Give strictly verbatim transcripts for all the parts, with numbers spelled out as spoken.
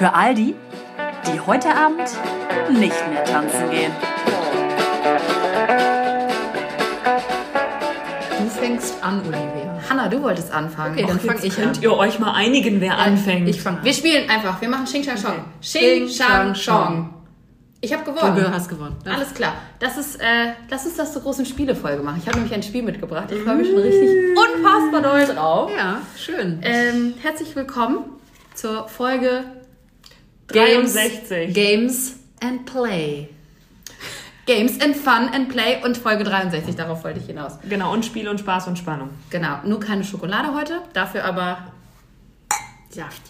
Für all die, die heute Abend nicht mehr tanzen gehen. Du fängst an, Olivia. Hanna, du wolltest anfangen. Okay, dann fange ich Könnt an. ihr euch mal einigen, wer anfängt? Ich fange an. Wir spielen einfach. Wir machen Xing Shang Chong. Okay. Xing Shang Xing, Shang, Chong. Ich habe gewonnen. Du hast gewonnen. Ja. Alles klar. Das ist, äh, lass uns das zur großen Spielefolge machen. Ich habe nämlich ein Spiel mitgebracht. Ich freue mich schon richtig unfassbar doll drauf. Ja, schön. Ähm, herzlich willkommen zur Folge dreiundsechzig. Games and Play. Games and Fun and Play und Folge dreiundsechzig. Darauf wollte ich hinaus. Genau, und Spiel und Spaß und Spannung. Genau. Nur keine Schokolade heute. Dafür aber Saft.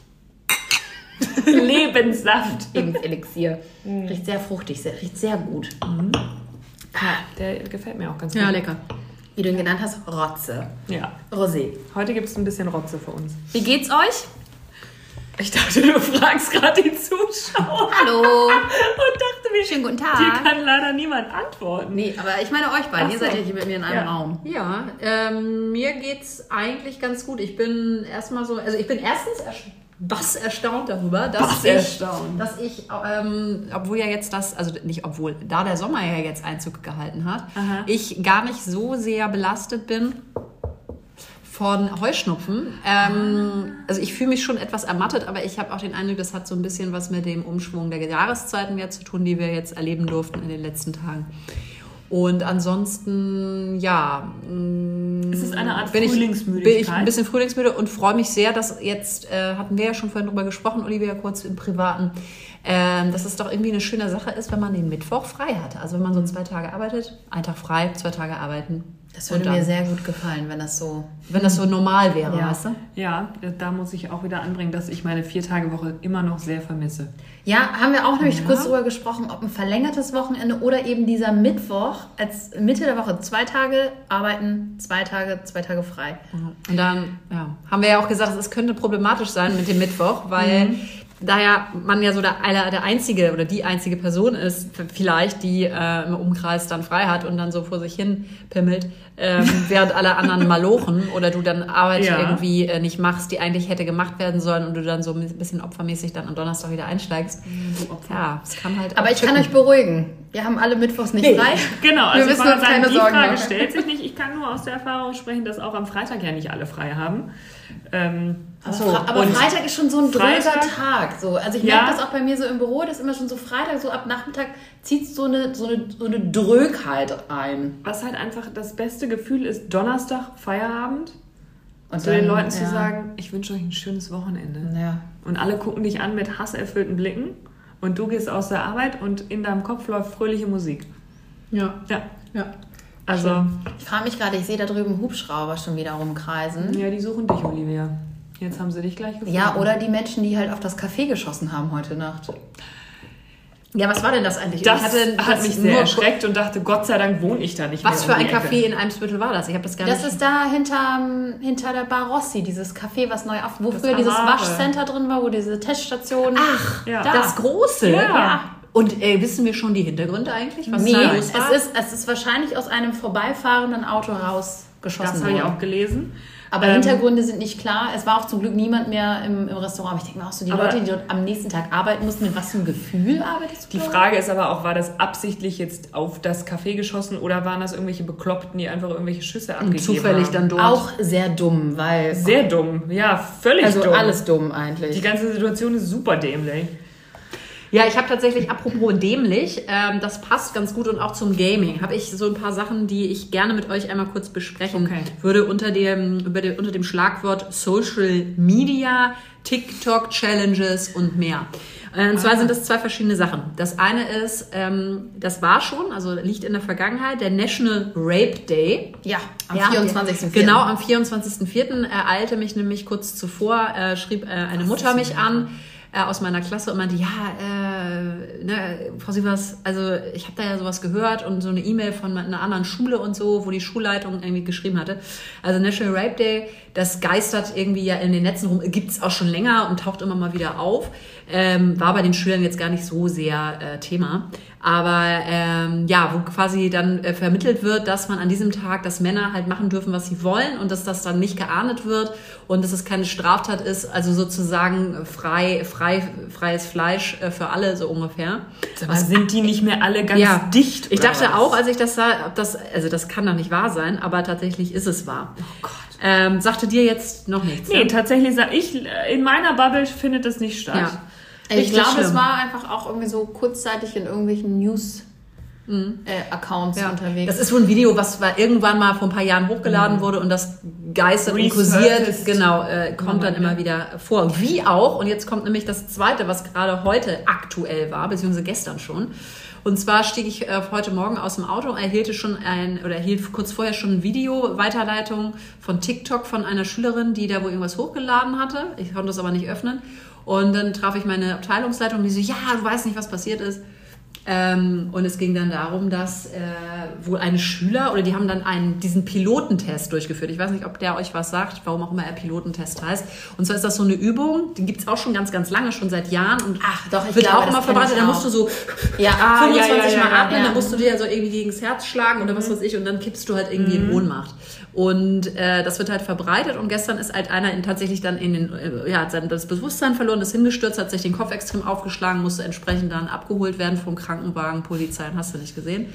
Lebenssaft. Lebenselixier. Riecht sehr fruchtig. Sehr, riecht sehr gut. Der gefällt mir auch ganz Ja, gut. lecker. Wie du ihn genannt hast, Rotze. Ja. Rosé. Heute gibt es ein bisschen Rotze für uns. Wie geht's euch? Ich dachte, du fragst gerade die Zuschauer. Hallo. Und dachte mir, Schönen guten dir Tag. kann leider niemand antworten. Nee, aber ich meine euch beiden. Ach Ihr so. seid ja hier mit mir in einem Ja. Raum. Ja, ähm, mir geht's eigentlich ganz gut. Ich bin erstmal so, also ich bin erstens erst- was erstaunt darüber, dass Was ich, erstaunt. dass ich, ähm, obwohl ja jetzt das, also nicht obwohl, da der Sommer ja jetzt Einzug gehalten hat, Aha. ich gar nicht so sehr belastet bin von Heuschnupfen. Ähm, also ich fühle mich schon etwas ermattet, aber ich habe auch den Eindruck, das hat so ein bisschen was mit dem Umschwung der Jahreszeiten jetzt zu tun, die wir jetzt erleben durften in den letzten Tagen. Und ansonsten, ja, Es ist eine Art bin ich, Frühlingsmüdigkeit. bin ich ein bisschen frühlingsmüde und freue mich sehr, dass jetzt, äh, hatten wir ja schon vorhin drüber gesprochen, Olivia, kurz im Privaten, ähm, dass es doch irgendwie eine schöne Sache ist, wenn man den Mittwoch frei hat. Also wenn man so zwei Tage arbeitet, ein Tag frei, zwei Tage arbeiten. Das würde Und dann- mir sehr gut gefallen, wenn das so... Wenn das so normal wäre, Ja. weißt du? Ja, da muss ich auch wieder anbringen, dass ich meine Vier-Tage-Woche immer noch sehr vermisse. Ja, haben wir auch nämlich Ja. kurz drüber gesprochen, ob ein verlängertes Wochenende oder eben dieser Mittwoch als Mitte der Woche zwei Tage arbeiten, zwei Tage, zwei Tage frei. Und dann ja, haben wir ja auch gesagt, es könnte problematisch sein mit dem Mittwoch, weil da ja man ja so der, der einzige oder die einzige Person ist, vielleicht, die äh, im Umkreis dann frei hat und dann so vor sich hin pimmelt, ähm, während alle anderen malochen oder du dann Arbeit Ja. irgendwie äh, nicht machst, die eigentlich hätte gemacht werden sollen und du dann so ein bisschen opfermäßig dann am Donnerstag wieder einsteigst. Ja, es kann halt Aber auch ich kann tippen. euch beruhigen. Wir haben alle Mittwochs nicht frei. Genau, Wir also müssen ich wollte uns sagen, keine die Sorgen Frage machen. stellt sich nicht. Ich kann nur aus der Erfahrung sprechen, dass auch am Freitag ja nicht alle frei haben. Ähm, Aber, so, Fra- aber und Freitag ist schon so ein dröger Freitag- Tag. So. Also ich Ja. merke das auch bei mir so im Büro, dass immer schon so Freitag, so ab Nachmittag zieht so eine, so, eine, so eine Drögheit ein. Was halt einfach das beste Gefühl ist, Donnerstag, Feierabend, Und zu den Leuten ja. zu sagen, ich wünsche euch ein schönes Wochenende. Ja. Und alle gucken dich an mit hasserfüllten Blicken und du gehst aus der Arbeit und in deinem Kopf läuft fröhliche Musik. Ja, Ja, ja. also, Ich frage mich gerade, ich sehe da drüben Hubschrauber schon wieder rumkreisen. ja, die suchen dich, Olivia. Jetzt haben sie dich gleich gefunden. Ja, oder die Menschen, die halt auf das Café geschossen haben heute Nacht. Ja, was war denn das eigentlich? Das Ich hatte hat das mich sehr nur- erschreckt und dachte, Gott sei Dank wohne ich da nicht Was für mehr um ein die Ecke. Café in Eimsbüttel war das? Ich habe das gar Das nicht... ist da hinter, hinter der Bar Rossi, dieses Café, was neu auf, wo Das früher dieses Amare. Waschcenter drin war, wo diese Teststation... Ach, Ja. da. das Große? Ja. Und äh, wissen wir schon die Hintergründe eigentlich? Was Nee, da es los war? ist, es ist wahrscheinlich aus einem vorbeifahrenden Auto rausgeschossen Das habe ich worden. auch gelesen. Aber Ähm, Hintergründe sind nicht klar. Es war auch zum Glück niemand mehr im, im Restaurant. Aber ich denke mir auch so, die Aber- Leute, die dort am nächsten Tag arbeiten mussten, mit was für einem Gefühl arbeitest du Die dort? Frage ist aber auch, war das absichtlich jetzt auf das Café geschossen oder waren das irgendwelche Bekloppten, die einfach irgendwelche Schüsse abgegeben zufällig haben? dann dort. Auch sehr dumm, weil... Sehr dumm, ja, völlig also dumm. alles dumm Die eigentlich. ganze Situation ist super dämlich. Ja, ich habe tatsächlich, apropos dämlich, ähm, das passt ganz gut und auch zum Gaming, habe ich so ein paar Sachen, die ich gerne mit euch einmal kurz besprechen Okay. würde unter dem, über dem, unter dem Schlagwort Social Media, TikTok Challenges und mehr. Äh, Und zwar sind das zwei verschiedene Sachen. Das eine ist, ähm, das war schon, also liegt in der Vergangenheit, der National Rape Day. Ja, am Ja, vierundzwanzigsten vierten Genau, am vierundzwanzigsten vierten ereilte mich nämlich kurz zuvor, äh, schrieb äh, eine Mutter mich an äh, aus meiner Klasse und meinte, ja, äh, ne, Frau Sievers, also ich habe da ja sowas gehört und so eine E-Mail von einer anderen Schule und so, wo die Schulleitung irgendwie geschrieben hatte. Also National Rape Day, das geistert irgendwie ja in den Netzen rum, gibt's auch schon länger und taucht immer mal wieder auf. Ähm, war bei den Schülern jetzt gar nicht so sehr äh, Thema. Aber ähm, ja, wo quasi dann äh, vermittelt wird, dass man an diesem Tag, dass Männer halt machen dürfen, was sie wollen und dass das dann nicht geahndet wird und dass es keine Straftat ist, also sozusagen frei, frei frei, freies Fleisch äh, für alle, so ungefähr. Aber sind die nicht mehr alle ganz Ja. dicht? Ich oder dachte was? auch, als ich das sah, ob das, also das kann doch nicht wahr sein, aber tatsächlich ist es wahr. Oh Gott. Ähm, sagte dir jetzt noch nichts? Nee, ne? tatsächlich sag ich, in meiner Bubble findet das nicht statt. Ja. Ich Richtig glaube, es schlimm. war einfach auch irgendwie so kurzzeitig in irgendwelchen News-Accounts Ja. unterwegs. Das ist so ein Video, was war irgendwann mal vor ein paar Jahren hochgeladen wurde und das geistert und kursiert, Resurfaced. genau, äh, kommt dann immer wieder vor. Wie auch, und jetzt kommt nämlich das Zweite, was gerade heute aktuell war, beziehungsweise gestern schon. Und zwar stieg ich äh, heute Morgen aus dem Auto, erhielte schon ein, oder erhielt kurz vorher schon ein Video, Weiterleitung von TikTok von einer Schülerin, die da wo irgendwas hochgeladen hatte. Ich konnte es aber nicht öffnen. Und dann traf ich meine Abteilungsleitung, die so, ja, du weißt nicht, was passiert ist. Ähm, und es ging dann darum, dass äh, wohl ein Schüler, oder die haben dann einen, diesen Pilotentest durchgeführt. Ich weiß nicht, ob der euch was sagt, warum auch immer er Pilotentest heißt. Und zwar ist das so eine Übung, die gibt's auch schon ganz, ganz lange, schon seit Jahren. Und Ach, doch, ich wird glaube, auch das immer kenn verbreitet. ich Da auch. musst du so Ja, ah, fünfundzwanzig ja, ja, ja, Mal atmen, ja. dann musst du dir so irgendwie gegen das Herz schlagen oder was weiß ich und dann kippst du halt irgendwie in Ohnmacht. Und äh, das wird halt verbreitet und gestern ist halt einer in, tatsächlich dann in den, äh, ja, hat sein, das Bewusstsein verloren, ist hingestürzt, hat sich den Kopf extrem aufgeschlagen, musste entsprechend dann abgeholt werden vom Krankenwagen, Polizei, hast du nicht gesehen.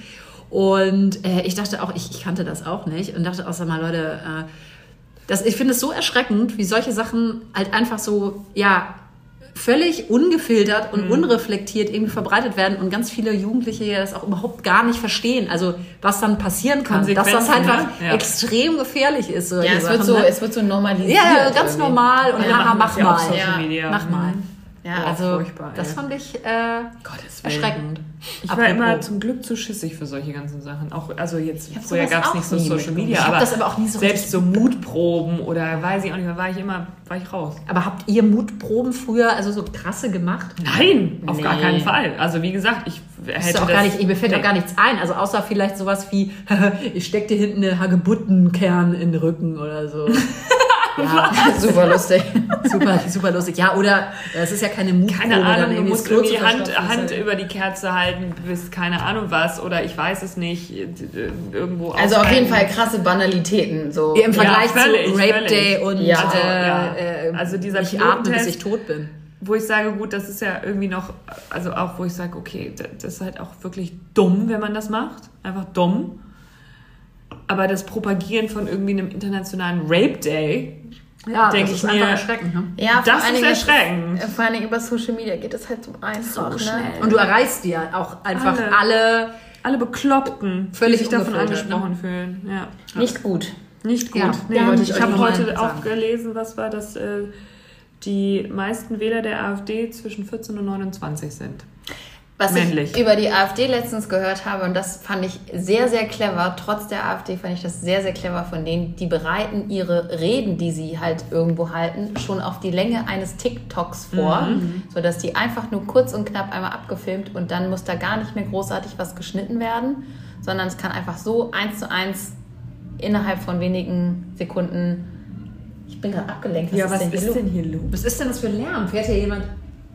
Und äh, ich dachte auch, ich, ich kannte das auch nicht und dachte auch, sag mal, Leute, äh, das, ich finde es so erschreckend, wie solche Sachen halt einfach so, ja, völlig ungefiltert und unreflektiert irgendwie verbreitet werden und ganz viele Jugendliche ja das auch überhaupt gar nicht verstehen. Also was dann passieren kann, dass das Konsequenzen, einfach ne? Ja. extrem gefährlich ist. ja, solche es wird, Sachen, so, ne? es wird so normalisiert. Ja, ja, ganz irgendwie. normal und Alle haha, machen mach das ja auf mal. Social Ja, Media. Mach mal. Ja, Ja, also, also furchtbar, das ey. fand ich äh, Gottes Willen. erschreckend. Ich war immer zum Glück zu schissig für solche ganzen Sachen. Auch, also jetzt, hab früher sowas gab es auch nicht so nie Social mitgemacht. Media, Ich hab aber, das aber auch nie so selbst so Mutproben oder weiß ich auch nicht mehr, war ich immer, war ich raus. Aber habt ihr Mutproben früher, also so krasse gemacht? Nein, auf Nee. gar keinen Fall. Also wie gesagt, ich Das hätte ist auch das, gar nicht, mir fällt nee. auch gar nichts ein. Also außer vielleicht sowas wie, ich steck dir hinten eine Hagebuttenkern in den Rücken oder so. Ja, super lustig. super, super lustig. Ja, oder es ist ja keine Mutprobe. Keine dann Ahnung, du irgendwie musst das Klo irgendwie zu Hand, verstopfen, Hand ist halt- über die Kerze halten, bis keine Ahnung was oder ich weiß es nicht, äh, irgendwo Also auf jeden aufhalten. Fall krasse Banalitäten. So. Ja, im Vergleich völlig, zu Rape völlig. Day und Ja, äh, ja. äh, Also dieser ich atme, bis Pilotentest- ich tot bin. Wo ich sage, gut, das ist ja irgendwie noch, also auch wo ich sage, okay, d- das ist halt auch wirklich dumm, wenn man das macht. Einfach dumm. Aber das Propagieren von irgendwie einem internationalen Rape Day, Ja, Denk das ich ist einfach mir- erschreckend. Ne? Ja, vor das allen ist Dingen erschreckend. Vor allem über Social Media geht es halt so einfach. So ne? schnell. Und du erreichst dir auch einfach Alle. alle. Alle Bekloppten, Völlig die sich davon ungefiltert, angesprochen fühlen. Ja. Nicht gut. Nicht gut. Ja, nee, wollte ich ich euch habe noch mal heute auch sagen. gelesen, was war das, äh, die meisten Wähler der AfD zwischen vierzehn und neunundzwanzig sind. Was Männlich. ich über die AfD letztens gehört habe, und das fand ich sehr, sehr clever, trotz der AfD fand ich das sehr, sehr clever von denen, die bereiten ihre Reden, die sie halt irgendwo halten, schon auf die Länge eines TikToks vor, Mhm. sodass die einfach nur kurz und knapp einmal abgefilmt und dann muss da gar nicht mehr großartig was geschnitten werden, sondern es kann einfach so eins zu eins innerhalb von wenigen Sekunden. Ich bin gerade abgelenkt. Was ja, ist was denn hier ist los? denn hier los? Was ist denn das für Lärm? Fährt hier jemand?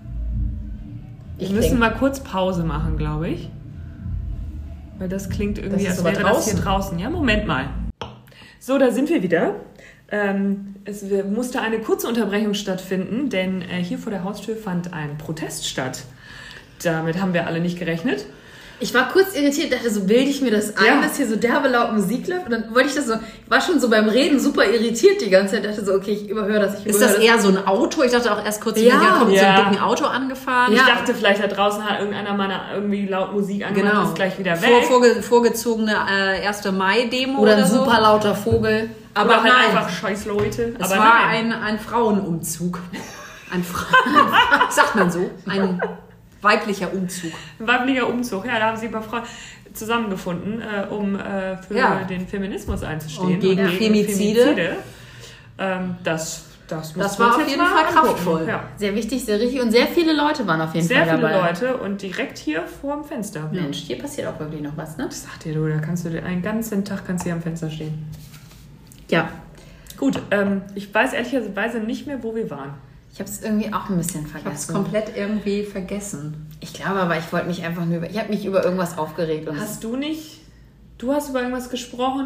Wir Ich müssen denk- mal kurz Pause machen, glaube ich. Weil das klingt irgendwie, Das ist als aber wäre das hier draußen. draußen. Ja, Moment mal. So, da sind wir wieder. Ähm, es wir- musste eine kurze Unterbrechung stattfinden, denn äh, hier vor der Haustür fand ein Protest statt. Damit haben wir alle nicht gerechnet. Ich war kurz irritiert, dachte so, bilde ich mir das ein, Ja. dass hier so derbe laut Musik läuft? Und dann wollte ich das so, ich war schon so beim Reden super irritiert die ganze Zeit, dachte so, okay, ich überhöre das, ich Ist überhöre das eher so ein Auto? Ich dachte auch erst kurz, Ja. ja, kommt so Ja. ein dicken Auto angefahren. Ich Ja. dachte, vielleicht da draußen hat irgendeiner meiner irgendwie laut Musik angemacht, Genau. ist gleich wieder weg. Vor, vorge, vorgezogene äh, erste Mai-Demo Oder oder, ein so. super lauter Vogel. Aber Oder halt nein, einfach scheiß Leute. es Aber war nein. ein, ein Frauenumzug. Ein Fra sagt man so, ein weiblicher Umzug. Ein weiblicher Umzug. Ja, da haben sie ein paar Frauen zusammengefunden, äh, um äh, für Ja. den Feminismus einzustehen. Und gegen Femizide. Ähm, das, das, muss Das man war uns auf jetzt jeden mal Fall angucken. kraftvoll. Ja. Sehr wichtig, sehr richtig und sehr viele Leute waren auf jeden Sehr Fall viele dabei. Leute und direkt hier vor dem Fenster. Mensch, hier passiert auch wirklich noch was, ne? Das sagt dir du, da kannst du dir einen ganzen Tag kannst du hier am Fenster stehen. Ja. Gut, ähm, ich weiß ehrlicherweise nicht mehr, wo wir waren. Ich habe es irgendwie auch ein bisschen Ich habe es vergessen. komplett irgendwie vergessen. Ich glaube aber, ich wollte mich einfach nur über, ich habe mich über irgendwas aufgeregt. Und Hast du nicht, du hast über irgendwas gesprochen,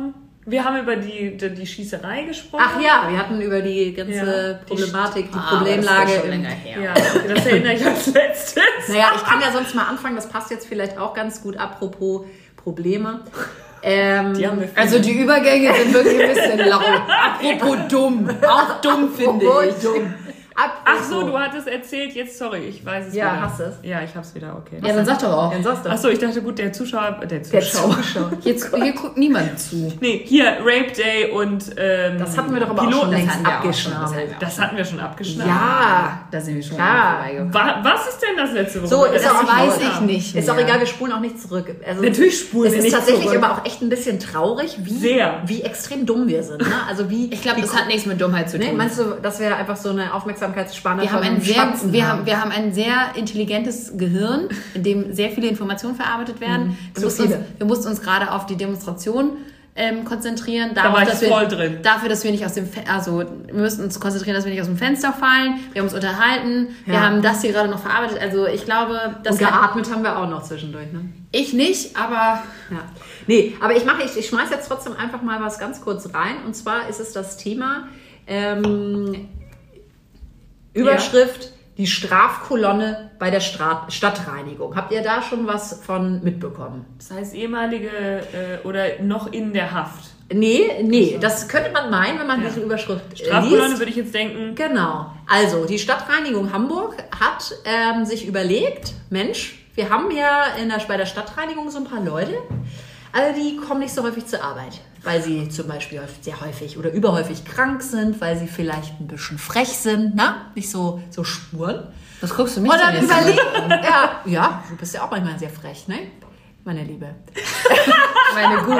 Wir haben über die, die, die Schießerei gesprochen. Ach ja, wir hatten über die ganze Ja, die Problematik, die, Ah, Problemlage. das ist schon im- länger her. Ja, okay, das erinnere ich als letztes. Naja, ich kann ja sonst mal anfangen, das passt jetzt vielleicht auch ganz gut, apropos Probleme. Ähm, Die haben wir Also die Übergänge sind wirklich ein bisschen lau. Apropos dumm. Auch dumm, finde apropos ich. dumm. Ach so, du hattest erzählt, jetzt, sorry, ich weiß es Ja, wieder. hast du es? Ja, ich hab's wieder, okay. Ja, dann sag doch auch. Dann sagst du. Ach so, ich dachte, gut, der Zuschauer, der Der Zuschauer. Zuschauer. Jetzt, hier guckt niemand zu. Nee, hier, Rape Day und ähm, Das hatten wir doch aber auch Piloten. schon längst hatten wir auch schon, das abgeschnabelt. hatten wir auch. Das hatten wir schon abgeschnitten. Ja, Da sind wir schon Klar. vorbeigekommen. Wa was ist denn das letzte Woche? So, ist Das auch weiß egal. ich nicht Ist auch mehr. egal, wir spulen auch nicht zurück. Also, Natürlich spulen es wir ist nicht tatsächlich zurück. aber auch echt ein bisschen traurig, wie, Sehr. wie extrem dumm wir sind. Ne? Also wie, Ich glaube, wie das hat nichts mit Dummheit zu Nee, tun. meinst du, dass wir einfach so eine Aufmerksamkeitsspanne Wir haben, von ein einem sehr, Spatzen wir, haben, wir haben ein sehr intelligentes Gehirn, in dem sehr viele Informationen verarbeitet werden. Wir, zu mussten uns, viele. wir mussten uns gerade auf die Demonstration ähm, konzentrieren. Da Darauf, war ich dass wir, voll drin. Dafür, dass wir nicht aus dem Fe also wir müssen uns konzentrieren, dass wir nicht aus dem Fenster fallen. Wir haben uns unterhalten. Wir Ja. haben das hier gerade noch verarbeitet. Also ich glaube, dass Und geatmet haben wir auch noch zwischendurch. Ne? ich nicht, aber Ja. Nee, aber ich mache, ich, ich schmeiß jetzt trotzdem einfach mal was ganz kurz rein. Und zwar ist es das Thema ähm, Überschrift, die Strafkolonne bei der Stra Stadtreinigung. Habt ihr da schon was von mitbekommen? Das heißt, ehemalige äh, oder noch in der Haft. Nee, nee, das könnte man meinen, wenn man Ja. diese Überschrift äh, Strafkolonne liest. würde ich jetzt denken. Genau. Also, die Stadtreinigung Hamburg hat ähm, sich überlegt, Mensch, wir haben ja in der, bei der Stadtreinigung so ein paar Leute, also die kommen nicht so häufig zur Arbeit, weil sie zum Beispiel häufig- sehr häufig oder überhäufig krank sind, weil sie vielleicht ein bisschen frech sind, ne? Nicht so, so Spuren. was guckst du mich Und dann denn jetzt überlegen, ja, ja, du bist ja auch manchmal sehr frech, ne? Meine Liebe. Meine Gute.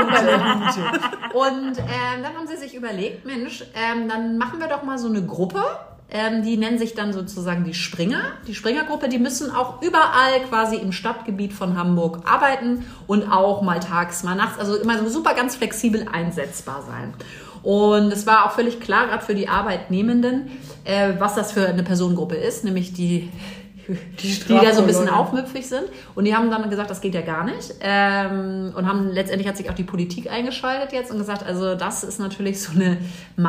Und ähm, dann haben sie sich überlegt, Mensch, ähm, dann machen wir doch mal so eine Gruppe. Ähm, die nennen sich dann sozusagen die Springer. Die Springergruppe, die müssen auch überall quasi im Stadtgebiet von Hamburg arbeiten und auch mal tags, mal nachts, also immer so super ganz flexibel einsetzbar sein. Und es war auch völlig klar, gerade für die Arbeitnehmenden, äh, was das für eine Personengruppe ist, nämlich die die da so ein bisschen aufmüpfig sind. Und die haben dann gesagt, das geht ja gar nicht. Ähm, und haben letztendlich hat sich auch die Politik eingeschaltet jetzt und gesagt, also das ist natürlich so eine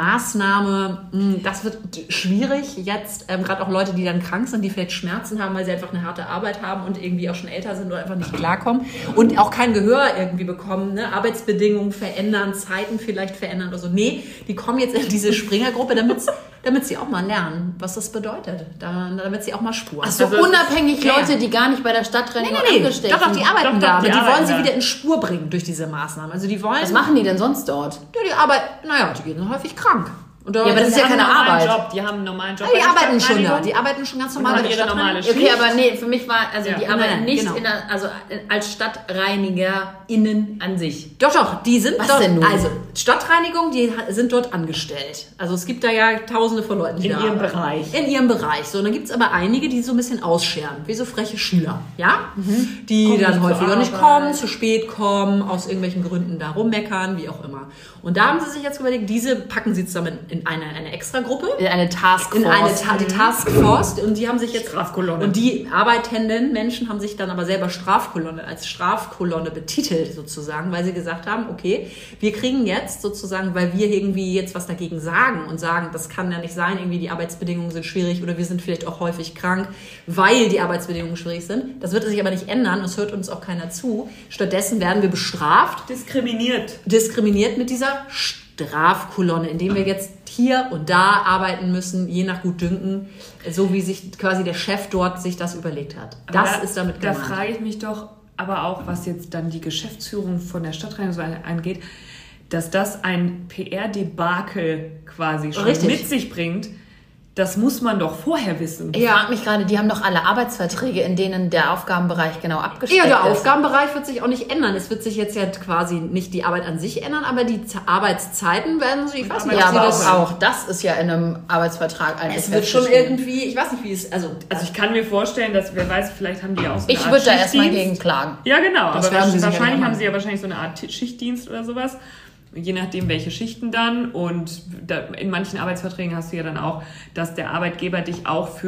Maßnahme, mh, das wird schwierig jetzt, ähm, gerade auch Leute, die dann krank sind, die vielleicht Schmerzen haben, weil sie einfach eine harte Arbeit haben und irgendwie auch schon älter sind oder einfach nicht klarkommen und auch kein Gehör irgendwie bekommen, ne? Arbeitsbedingungen verändern, Zeiten vielleicht verändern oder so. Nee, die kommen jetzt in diese Springergruppe, damit damit sie auch mal lernen, was das bedeutet, da, damit sie auch mal spuren. Ach so, Also, unabhängig ja. Leute, die gar nicht bei der Stadtreinigung Nee, nee, nee. angestellt Doch, doch, die sind. arbeiten Doch, doch, da, die aber die arbeiten wollen sie da. wieder in Spur bringen durch diese Maßnahmen. Also die wollen... Was machen die denn sonst dort? Ja, die arbeiten, naja, die gehen häufig krank. Und da, Ja, aber das ist Die ja haben keine einen normalen Arbeit. Job, die haben einen normalen Job. ja, die bei der arbeiten schon da, Stadtreinigung. die arbeiten schon ganz Und normal haben bei der ihre normale Stadtreinigung. Okay, aber nee, für mich war, also Ja. die arbeiten Nein, nicht genau. in der, also als StadtreinigerInnen an sich. Doch, doch, die sind Was dort, denn nun? also Stadtreinigung, die ha- sind dort angestellt. Also es gibt da ja tausende von Leuten, die In da ihrem arbeiten. Bereich. In ihrem Bereich. So, und dann gibt es aber einige, die so ein bisschen ausscheren, wie so freche Schüler, ja? Die Kommen dann nicht zur häufiger nicht Arbeit. kommen, zu spät kommen, aus irgendwelchen Gründen da rummeckern, wie auch immer. Und da haben sie sich jetzt überlegt, diese packen sie zusammen in eine, eine Extragruppe. In eine Taskforce. In eine Ta die Taskforce und die haben sich jetzt Strafkolonne. und die arbeitenden Menschen haben sich dann aber selber Strafkolonne als Strafkolonne betitelt sozusagen, weil sie gesagt haben, okay, wir kriegen jetzt sozusagen, weil wir irgendwie jetzt was dagegen sagen und sagen, das kann ja nicht sein, irgendwie die Arbeitsbedingungen sind schwierig oder wir sind vielleicht auch häufig krank, weil die Arbeitsbedingungen schwierig sind. Das wird sich aber nicht ändern, es hört uns auch keiner zu. Stattdessen werden wir bestraft, Diskriminiert. diskriminiert mit dieser Strafkolonne, indem wir jetzt hier und da arbeiten müssen, je nach Gutdünken, so wie sich quasi der Chef dort sich das überlegt hat. Das Aber da, ist damit Da gemeint. frage ich mich doch aber auch, was jetzt dann die Geschäftsführung von der Stadtreinigung angeht, dass das ein P R-Debakel quasi schon Richtig. mit sich bringt. Das muss man doch vorher wissen. Ich frage mich gerade, die haben doch alle Arbeitsverträge, in denen der Aufgabenbereich genau abgesteckt Ja, der ist. Aufgabenbereich wird sich auch nicht ändern. Es wird sich jetzt ja quasi nicht die Arbeit an sich ändern, aber die Z- Arbeitszeiten werden sich, ich weiß nicht, Ja, ob sie aber das... auch, auch das ist ja in einem Arbeitsvertrag eigentlich Es wird schon festgeschrieben. irgendwie, ich weiß nicht, wie es... Also, Also ich kann mir vorstellen, dass, wer weiß, vielleicht haben die ja auch so eine Ich Art würde da erstmal Schichtdienst. gegen klagen. Ja, genau. Das aber werden sie sicher wahrscheinlich machen. haben sie ja wahrscheinlich so eine Art T- Schichtdienst oder sowas. Je nachdem, welche Schichten dann. Und da, in manchen Arbeitsverträgen hast du ja dann auch, dass der Arbeitgeber dich auch für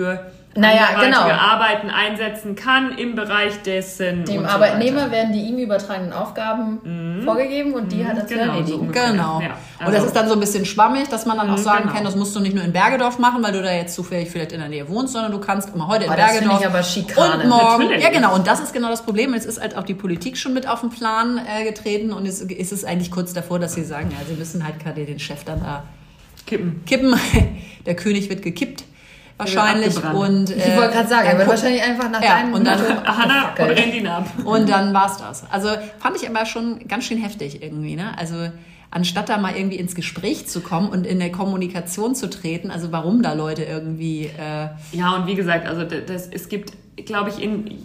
Naja, anderweitige genau. Arbeiten einsetzen kann im Bereich dessen. Dem und so Arbeitnehmer weiter. werden die ihm übertragenen Aufgaben mhm. vorgegeben und die hat er zu Genau, erledigen. so ungefähr. Genau. Ja, und also- das ist dann so ein bisschen schwammig, dass man dann auch Mhm, sagen genau. kann, das musst du nicht nur in Bergedorf machen, weil du da jetzt zufällig vielleicht in der Nähe wohnst, sondern du kannst immer heute in Oh, das finde Bergedorf ich aber Schikane. und morgen. Natürlich. Ja, genau. Und das ist genau das Problem. Jetzt ist halt auch die Politik schon mit auf den Plan äh, getreten und es ist es eigentlich kurz davor, dass sie sagen, ja, sie müssen halt gerade den Chef dann da Kippen. kippen. Der König wird gekippt. Wahrscheinlich. abgebrannt. Und, Ich wollte gerade sagen, dann er wird guck- wahrscheinlich einfach nach Ja, deinem und dann- Motto Hanna, abgefackelt. brenn ihn ab. Und dann war's das. Also fand ich aber schon ganz schön heftig irgendwie, ne? Also anstatt da mal irgendwie ins Gespräch zu kommen und in der Kommunikation zu treten, also warum da Leute irgendwie äh, Ja, und wie gesagt, also das, das, es gibt, glaube ich, in,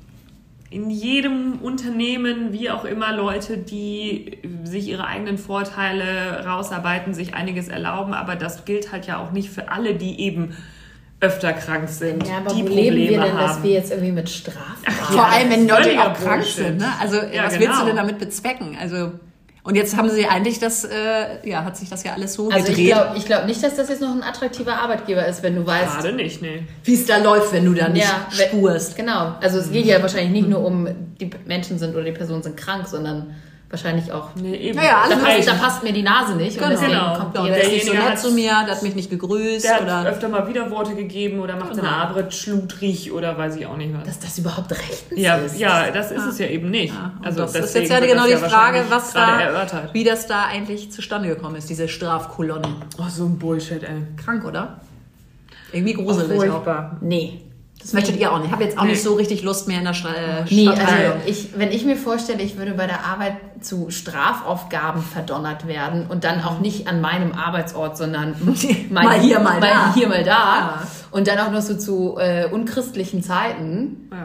in jedem Unternehmen, wie auch immer, Leute, die sich ihre eigenen Vorteile rausarbeiten, sich einiges erlauben, aber das gilt halt ja auch nicht für alle, die eben öfter krank sind, Ja, aber die wo Probleme leben wir denn, haben. dass wir jetzt irgendwie mit Strafen vor allem, wenn Leute völliger auch krank Bullshit. sind, ne? Also Ja, was genau. willst du denn damit bezwecken? Also und jetzt haben sie eigentlich das, äh, ja, hat sich das ja alles so Also ich gedreht, glaube ich glaub nicht, dass das jetzt noch ein attraktiver Arbeitgeber ist, wenn du weißt, Gerade nicht, nee. wie es da läuft, wenn du da nicht ja, wenn- spurst. Genau. Also es geht ja wahrscheinlich nicht nur um, die Menschen sind oder die Personen sind krank, sondern wahrscheinlich auch, Nee, eben. Ja, ja, da alles passt, da passt mir die Nase nicht und deswegen Genau. kommt Ja, die und der ist nicht so derjenige nett hat- zu mir, der hat mich nicht gegrüßt Der hat oder öfter mal Widerworte gegeben oder macht seine Genau. Arbeit schludrig oder weiß ich auch nicht was. dass das überhaupt rechtens Ja, ist. ja, das ist es ja eben nicht. Ja, und also das ist deswegen jetzt ja wird genau das die ja Frage, wahrscheinlich was gerade da, erörtert. wie das da eigentlich zustande gekommen ist, diese Strafkolonne. Oh, so ein Bullshit, ey. Krank, oder? Irgendwie gruselig auch. Furchtbar. Nee. Das möchtet ihr auch nicht. Ich habe jetzt auch Nee. nicht so richtig Lust mehr in der Stra äh, Nee, Stadtteil. also ich, wenn ich mir vorstelle, ich würde bei der Arbeit zu Strafaufgaben verdonnert werden und dann auch nicht an meinem Arbeitsort, sondern Mal hier, mal da. hier, mal da. Ja. Und dann auch noch so zu äh, unchristlichen Zeiten. Ja.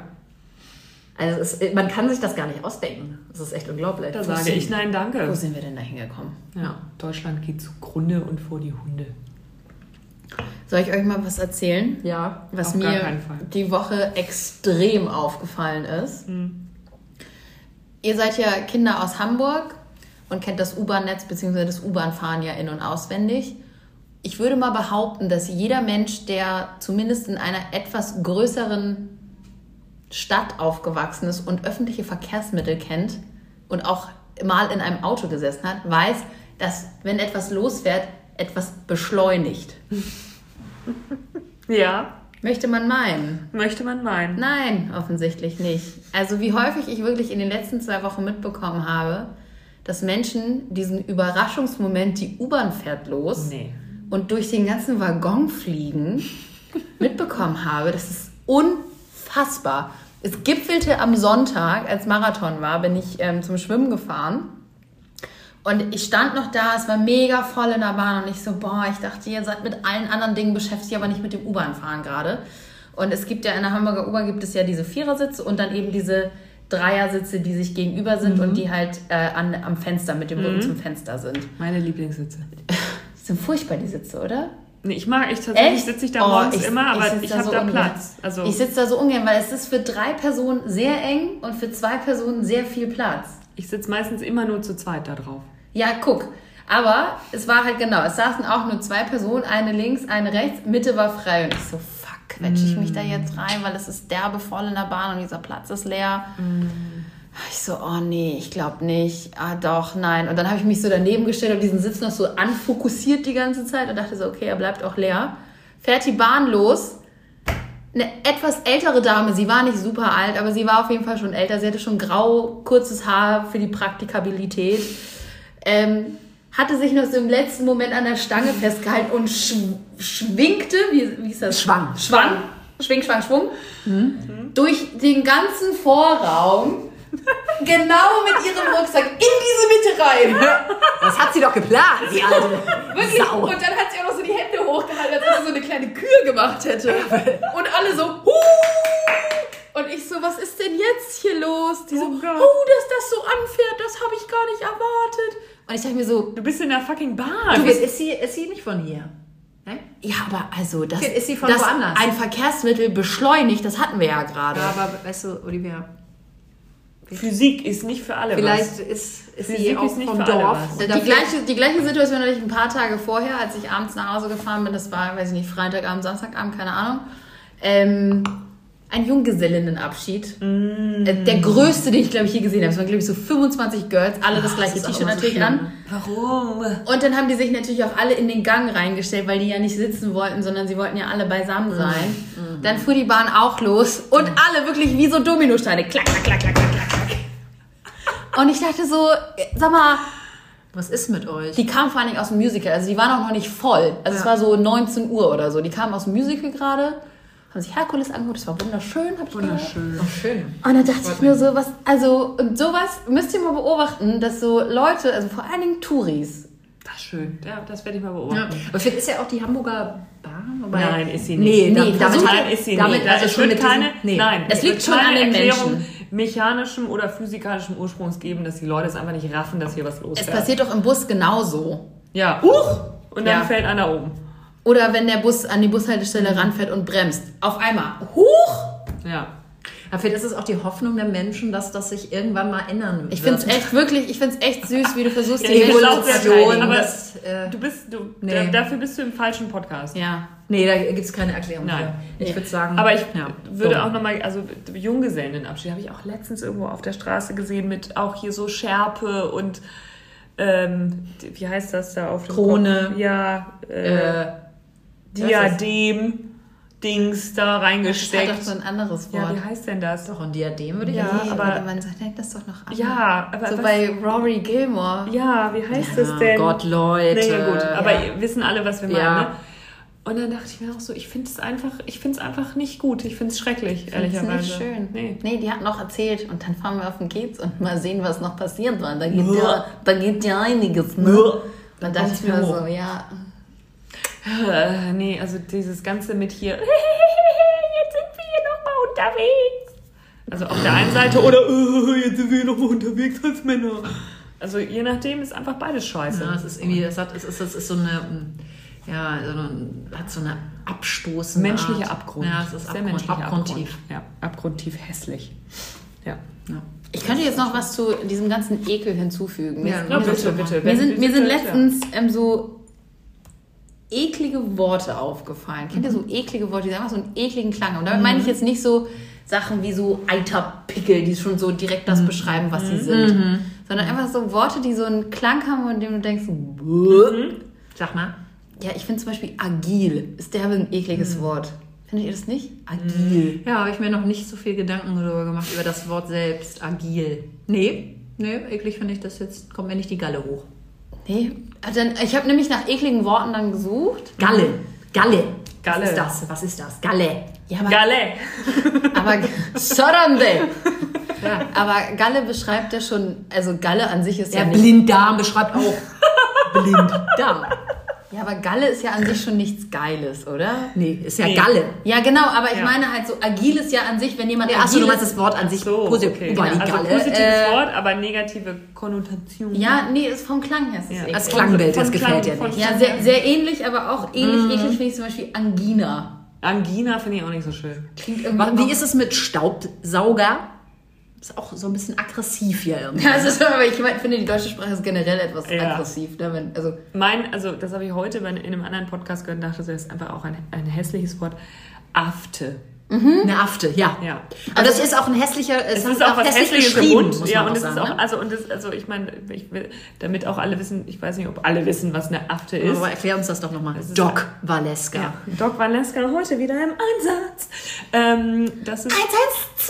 Also es, ist- man kann sich das gar nicht ausdenken. Das ist echt unglaublich. Da sage ich nein, Wo danke. sind wir denn da hingekommen? Ja. Deutschland geht zugrunde und vor die Hunde. Soll ich euch mal was erzählen? Ja. Was Auf gar mir keinen Fall. die Woche extrem aufgefallen ist. Ihr seid ja Kinder aus Hamburg und kennt das U-Bahn-Netz bzw. das U-Bahn-Fahren ja in- und auswendig. Ich würde mal behaupten, dass jeder Mensch, der zumindest in einer etwas größeren Stadt aufgewachsen ist und öffentliche Verkehrsmittel kennt und auch mal in einem Auto gesessen hat, weiß, dass wenn etwas losfährt, etwas beschleunigt. Ja, Möchte man meinen. möchte man meinen. Nein, offensichtlich nicht. Also wie häufig ich wirklich in den letzten zwei Wochen mitbekommen habe, dass Menschen diesen Überraschungsmoment, die U-Bahn fährt los Nee. und durch den ganzen Waggon fliegen, mitbekommen habe. Das ist unfassbar. Es gipfelte am Sonntag, als Marathon war, bin ich ähm, zum Schwimmen gefahren. Und ich stand noch da, es war mega voll in der Bahn und ich so, boah, ich dachte, ihr seid mit allen anderen Dingen beschäftigt, aber nicht mit dem U-Bahn-Fahren gerade. Und es gibt ja in der Hamburger U-Bahn gibt es ja diese Vierersitze und dann eben diese Dreiersitze, die sich gegenüber sind und die halt äh, an, am Fenster, mit dem Rücken zum Fenster sind. Meine Lieblingssitze. Die sind furchtbar, die Sitze, oder? Nee, ich mag, ich tatsächlich Echt? sitze ich da Oh, morgens ich- immer, aber sitz ich, da habe so da ungern. Platz. Also Ich sitze da so ungern, weil es ist für drei Personen sehr eng und für zwei Personen sehr viel Platz. ich sitze meistens immer nur zu zweit da drauf. Ja, guck. Aber es war halt genau, es saßen auch nur zwei Personen, eine links, eine rechts, Mitte war frei. Und ich so, fuck, quetsche ich mich da jetzt rein, weil es ist derbe voll in der Bahn und dieser Platz ist leer. Ich so, oh nee, ich glaube nicht. Ah doch, nein. Und dann habe ich mich so daneben gestellt und diesen Sitz noch so anfokussiert die ganze Zeit und dachte so, okay, er bleibt auch leer. Fährt die Bahn los. Eine etwas ältere Dame, sie war nicht super alt, aber sie war auf jeden Fall schon älter. Sie hatte schon grau, kurzes Haar für die Praktikabilität. Ähm, hatte sich noch so im letzten Moment an der Stange festgehalten und schw schwingte, wie, wie ist das? Schwang. Schwang. Schwing, schwang, schwung. Durch den ganzen Vorraum. Genau mit ihrem Rucksack in diese Mitte rein. Das hat sie doch geplant, die alte Wirklich. Sau. Und dann hat sie auch noch so die Hände hochgehalten, als ob sie so eine kleine Kür gemacht hätte. Und alle so, huh! Und ich so, was ist denn jetzt hier los? Die so, oh, Oh Gott. dass das so anfährt, das habe ich gar nicht erwartet. Und ich dachte mir so, Du bist in der fucking Bahn. Du bist, ist, sie, ist sie nicht von hier? Ne? ja, aber also, das, Ist sie von dass woanders? ein Verkehrsmittel beschleunigt, das hatten wir ja gerade. Ja, aber weißt du, Olivia, Physik ist nicht für alle vielleicht was. ist, ist sie Physik auch ist nicht vom für alle Dorf. was. Die gleiche, die gleiche Situation hatte ich ein paar Tage vorher, als ich abends nach Hause gefahren bin. Das war, weiß ich nicht, Freitagabend, Samstagabend, keine Ahnung. Ähm, ein Junggesellinnenabschied. Mm. Äh, der größte, den ich, glaube ich, je gesehen habe. Es waren, glaube ich, so fünfundzwanzig Girls, alle das gleiche das ist T-Shirt aber so natürlich schlimm. an. Warum? Und dann haben die sich natürlich auch alle in den Gang reingestellt, weil die ja nicht sitzen wollten, sondern sie wollten ja alle beisammen sein. Mm. Dann fuhr die Bahn auch los und mm. alle wirklich wie so Dominosteine. Klack, klack, klack, klack, klack, klack. Und ich dachte so, sag mal, was ist mit euch? die kamen vor allen Dingen aus dem Musical, also die waren auch noch nicht voll. Also ja. Es war so neunzehn Uhr oder so. Die kamen aus dem Musical gerade, haben sich Herkules angeguckt, das war wunderschön, hab ich Wunderschön. Oh, schön. Und dann dachte ich mir so, was, also, und sowas müsst ihr mal beobachten, dass so Leute, also vor allen Dingen Touris. Das ist schön, ja, das werde ich mal beobachten. Ja. Aber vielleicht ist ja auch die Hamburger Bahn, wobei... Nein, ist sie nicht. Nee, Nee, damit, damit- damit ist sie damit, nicht. also es schon wird mit keine, diesem, nee. nein, Es es liegt wird schon keine an den Erklärung Menschen. mechanischem oder physikalischen Ursprungs geben, dass die Leute es einfach nicht raffen, dass hier was los Es ist. passiert doch im Bus genauso. Ja, huch! Und dann Ja. fällt einer um. Oder wenn der Bus an die Bushaltestelle ranfährt und bremst. Auf einmal, huch! Ja. Aber vielleicht ist es auch die Hoffnung der Menschen, dass das sich irgendwann mal ändern wird. Ich finde es echt wirklich, ich finde es echt süß, wie du versuchst, Ja, die ich Menschen glaub, zu wir verteidigen. teilen, aber- das, äh, Du bist, du, Nee. da, dafür bist du im falschen Podcast. Ja. nee, da gibt es keine Erklärung Nein. für. Ich würde sagen... Aber ich ja, würde dumm. auch nochmal, also Junggesellenabschied habe ich auch letztens irgendwo auf der Straße gesehen mit auch hier so Schärpe und ähm, wie heißt das da auf dem Krone. Kopf? Ja, äh, Äh, Diadem, Dings da Das hat reingesteckt. doch so ein anderes Wort. Ja, wie heißt denn das? doch, ein Diadem würde ich Ja, Nee, aber- aber man sagt das doch noch anders. Ja, aber So was, bei Rory Gilmore. ja, wie heißt Ja, das denn? Gott, Leute. Nee, gut, aber Ja. ihr wissen alle, was wir Ja. meinen. Ne? Und dann dachte ich mir auch so, ich finde es einfach, ich finde es einfach nicht gut. Ich finde es schrecklich, Das ist ehrlicherweise. nicht schön. Nee. Nee, die hat noch erzählt und dann fahren wir auf den Kiez und mal sehen, was noch passiert war. Da geht ja, da geht ja einiges, ne? Dann dachte ich mir so, ja. Äh, nee, also dieses Ganze mit hier, jetzt sind wir hier nochmal unterwegs. Also auf der einen Seite oder äh, jetzt sind wir nochmal unterwegs als Männer. Also je nachdem ist einfach beides scheiße. Ja, es ist irgendwie, das hat, es ist, es ist so eine, ja, so eine, hat so eine abstoßende menschlicher Art. Abgrund. Ja, es ist Sehr abgrund, menschlicher abgrundtief. Abgrund. Ja, abgrundtief hässlich. Ja. Ja. Ich könnte jetzt noch was zu diesem ganzen Ekel hinzufügen. Mir, Ja, mir, Ja, bitte, sind- bitte. mir, sind, mir sind Bitte, ja. letztens ähm, so eklige Worte aufgefallen. Kennt ihr so eklige Worte, die einfach so einen ekligen Klang haben? Und damit meine ich jetzt nicht so Sachen wie so Eiterpickel, die schon so direkt das beschreiben, was sie sind. Sondern einfach so Worte, die so einen Klang haben, von dem du denkst, mhm. Sag mal. Ja, ich finde zum Beispiel agil. Ist derbe ein ekliges Wort. Findet ihr das nicht? Agil. Ja, habe ich mir noch nicht so viel Gedanken darüber gemacht, über das Wort selbst, agil. Nee, nee, eklig finde ich das jetzt, kommt mir nicht die Galle hoch. Nee. Also dann, ich habe nämlich nach ekligen Worten dann gesucht. Galle, Galle. Galle. Was ist das? Was ist das? Galle. Ja, aber, Galle. aber Sorande. Ja, aber Galle beschreibt ja schon, also Galle an sich ist ja Der nicht... Blinddarm beschreibt auch Blinddarm. Ja, aber Galle ist ja an sich schon nichts Geiles, oder? Nee, ist ja Nee. Galle. Ja, genau, aber ich Ja. meine halt so, agil ist ja an sich, wenn jemand Ja, achso, agil du meinst ist... das Wort an sich So, positiv. okay. Wobei die Also Galle, positives äh, Wort, aber negative Konnotation. Ja, nee, ist vom Klang her. Ist es Ja. eklig. Das Klangbild, Von das gefällt Klang- dir von nicht. Ja, sehr, sehr ähnlich, aber auch ähnlich eklig finde ich zum Beispiel Angina. Angina finde ich auch nicht so schön. Klingt irgendwie Wie auch- ist es mit Staubsauger? Ist auch so ein bisschen aggressiv hier irgendwie. Ja, es ist aber, ich mein, finde, die deutsche Sprache ist generell etwas Ja. aggressiv. Ne? Wenn, also, Mein, also das habe ich heute bei, in einem anderen Podcast gehört und dachte, das ist einfach auch ein, ein hässliches Wort. Afte. Eine Afte, ja. Ja. Aber das ist auch ein hässlicher, es, Es hat ist auch was hässlich Hässliches im geschrieben, Mund. muss Ja, man und auch es sagen. ist auch, ne? also, und das, also ich meine, ich will, damit auch alle wissen, ich weiß nicht, ob alle wissen, was eine Afte ist. Aber erklär uns das doch nochmal. ist Doc Valeska. Ja, Doc Valeska heute wieder im Einsatz. Ähm, das ist eins eins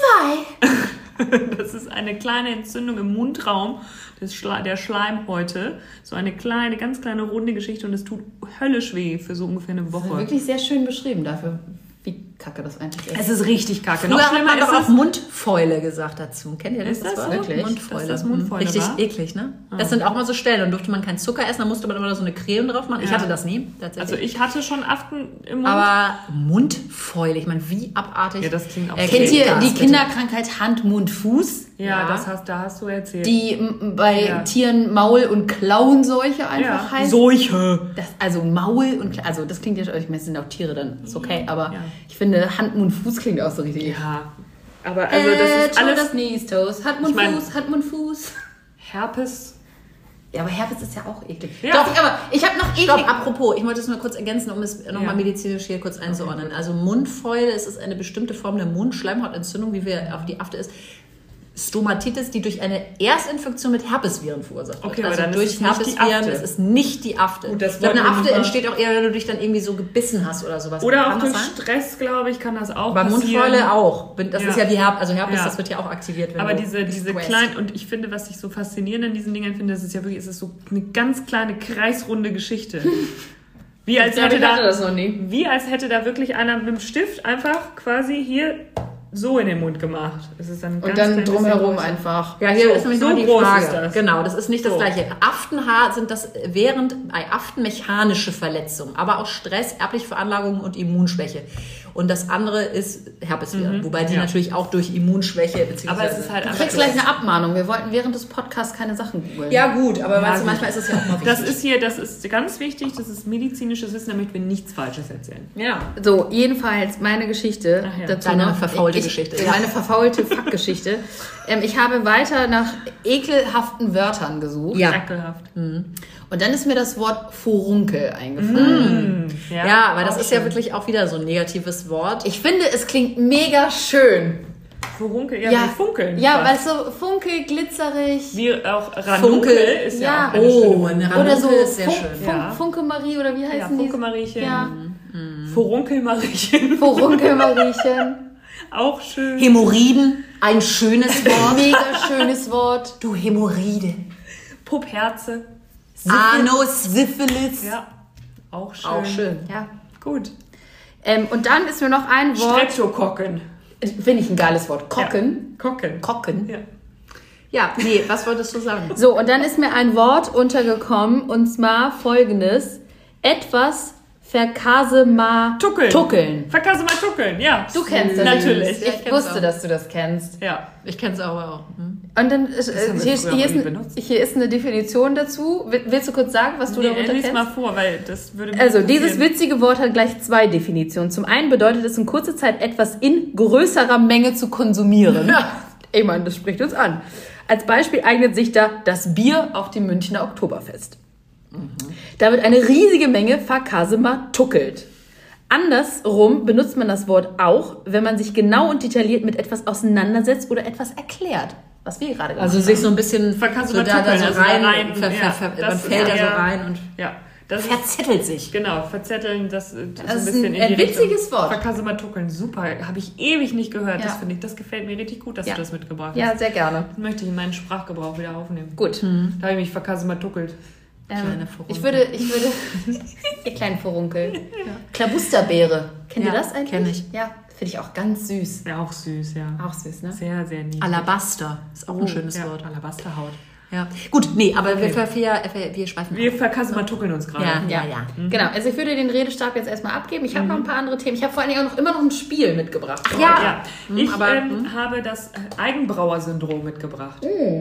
zwei. Das ist eine kleine Entzündung im Mundraum des Schla- der Schleimhäute. So eine kleine, ganz kleine runde Geschichte und es tut höllisch weh für so ungefähr eine Das ist Woche. wirklich sehr schön beschrieben dafür, wie kacke das eigentlich ist. Es ist richtig kacke. Früher Noch hat schlimmer man ist doch auch es- Mundfäule gesagt dazu. Kennt ihr das? Ist das so? Wirklich? Mundfäule. Mundfäule. Dass das Mundfäule Richtig war? eklig, ne? Das sind auch mal so Stellen. Dann durfte man keinen Zucker essen, dann musste man immer da so eine Creme drauf machen. Ich Ja. hatte das nie, tatsächlich. Also ich hatte schon Aften im Mund. Aber Mundfäule, ich meine, wie abartig. Ja, das klingt auch Äh, Kennt ihr Gas, die bitte. Kinderkrankheit Hand, Mund, Fuß? ja, Ja. das hast, da hast du erzählt. Die m, bei Ja. Tieren Maul- und Klauenseuche einfach ja. heißt. Seuche. Das, also Maul und Kla- also das klingt ja schon, ich meine, es sind auch Tiere, dann ist okay, aber Ja. ich finde Hand, Mund, Fuß klingt auch so richtig. Ja, aber also das ist äh, alles Shoulders, Knees, Toes, Hand, Mund, Ich mein- Fuß, Hand, Mund, Fuß. Herpes. Ja, aber Herpes ist ja auch eklig. Ja. Doch, aber ich habe noch eklig... Stopp, apropos, ich wollte es nur kurz ergänzen, um es nochmal Ja. medizinisch hier kurz einzuordnen. Also Mundfäule, es ist eine bestimmte Form der Mundschleimhautentzündung, wie wir auf die Afte ist. Stomatitis, die durch eine Erstinfektion mit Herpesviren verursacht wird. Okay, aber also dann ist durch es nicht die Herpesviren, Afte. es ist nicht die Afte. Gut, das ich glaube, eine wollten wir Afte nicht mal- entsteht auch eher, wenn du dich dann irgendwie so gebissen hast oder sowas. Oder Kann auch das durch sein? Stress, glaube ich, kann das auch Bei passieren. Mundfäule auch. Das Ja. ist ja wie Herpes, also Herpes, Ja. das wird ja auch aktiviert. Wenn Aber du diese, diese stresst. kleinen, und ich finde, was ich so faszinierend an diesen Dingern finde, das ist ja wirklich, es ist so eine ganz kleine kreisrunde Geschichte. Wie als, Ja, hätte ich hatte da, das noch nie. wie als hätte da wirklich einer mit dem Stift einfach quasi hier so in den Mund gemacht. Es ist dann ein Und ganz dann klein bisschen drumherum größer. einfach. Ja, hier So, ist nämlich so noch die groß Frage. ist das. Genau, das ist nicht das So. gleiche. Aftenhaar sind das während bei Aften mechanische Verletzungen, aber auch Stress, erbliche Veranlagungen und Immunschwäche. Und das andere ist Herpesviren, wobei die ja. natürlich auch durch Immunschwäche beziehungsweise... Aber es ist halt Du einfach. kriegst gleich eine Abmahnung. Wir wollten während des Podcasts keine Sachen googeln. Ja gut, aber weißt du, gut. manchmal ist es ja auch mal wichtig. Das ist hier, das ist ganz wichtig, das ist medizinisches Wissen, damit wir nichts Falsches erzählen. ja. So, jedenfalls meine Geschichte Ach ja. dazu Deine noch. verfaulte ich, Geschichte, Ich, ja. Meine verfaulte Faktgeschichte. ähm, ich habe weiter nach ekelhaften Wörtern gesucht. Ja. Ekelhaft. Und dann ist mir das Wort Furunkel eingefallen. Ja, aber das auch ist ja schön. wirklich auch wieder so ein negatives Wort. Ich finde, es klingt mega schön. Furunkel, ja, wie funkeln. Ja, weil fast. es so funkel, glitzerig. Wie auch Ranunkel Funkel. ist Ja. ja, auch eine Oh, schöne eine Funkel. Oder so Ranunkel ist sehr Fun schön. Fun Ja. Funke Marie oder wie heißen Ja, die? Funke Mariechen. Ja, Furunkel Mariechen. Furunkel Mariechen. Auch schön. Hämorrhoiden, ein schönes Wort. Mega schönes Wort. Du Hämorrhoide. Puppherze. Anus, Syphilis. Ja, auch schön. Auch schön. Ja. Gut. Ähm, und dann ist mir noch ein Wort. Streptokokken. Finde ich ein geiles Wort. Kocken. Ja. Kocken. Kocken. Ja. Ja, nee, was wolltest du sagen? So, und dann ist mir ein Wort untergekommen, und zwar folgendes. Etwas verkasema Tuckeln. tuckeln. Verkasse mal tuckeln, ja. Du kennst das. Natürlich. Ich, Ja, ich kenn's wusste, auch. dass du das kennst. Ja. Ich kenne es aber auch. Hm? Und dann ist, äh, haben wir hier, früher hier, auch ist nie ein, benutzt. hier ist eine Definition dazu. Will- Willst du kurz sagen, was du Nee, darunter lies kennst? mal vor, weil das würde mich Also, dieses interessieren. witzige Wort hat gleich zwei Definitionen. Zum einen bedeutet es, in kurzer Zeit etwas in größerer Menge zu konsumieren. Ich meine, das spricht uns an. Als Beispiel eignet sich da das Bier auf dem Münchner Oktoberfest. Da wird eine riesige Menge Verkasema tuckelt. Andersrum benutzt man das Wort auch, wenn man sich genau und detailliert mit etwas auseinandersetzt oder etwas erklärt. Was wir gerade gemacht Also haben. sich so ein bisschen Verkannst so du da, mal da tuckeln, so also rein, da rein, ver, ja, ver, ver, das man ist fällt da so eher- rein und Ja. Das ist, verzettelt sich. genau, verzetteln, das, das, Das so ist ein bisschen ein, in äh, die Richtung. witziges Wort. Verkassematuckeln, super. Habe ich ewig nicht gehört. Ja. Das finde ich, das gefällt mir richtig gut, dass Ja. du das mitgebracht hast. Ja, sehr gerne. Das möchte ich in meinen Sprachgebrauch wieder aufnehmen. Gut. Da habe ich mich verkassematuckelt. Ähm, Kleine Furunkel. ich würde, ich würde, ihr kleinen Furunkel. Klabusterbeere. Kennt Ja, ihr das eigentlich? kenn ich. Ja, finde ich auch ganz süß. Ja, auch süß, ja. Auch süß, ne? Sehr, sehr niedlich. Alabaster ist auch ein schönes ja, Wort. Alabasterhaut. Ja. Gut, nee, aber Okay. wir, wir, wir, wir schweifen Wir verkassematuckeln uns gerade. Ja, ja, ja. Genau, also ich würde den Redestab jetzt erstmal abgeben. Ich habe noch ein paar andere Themen. Ich habe vor allen Dingen auch noch immer noch ein Spiel mitgebracht. für Ja. euch. Ja, Hm, ich aber, ähm, habe das Eigenbrauer-Syndrom mitgebracht.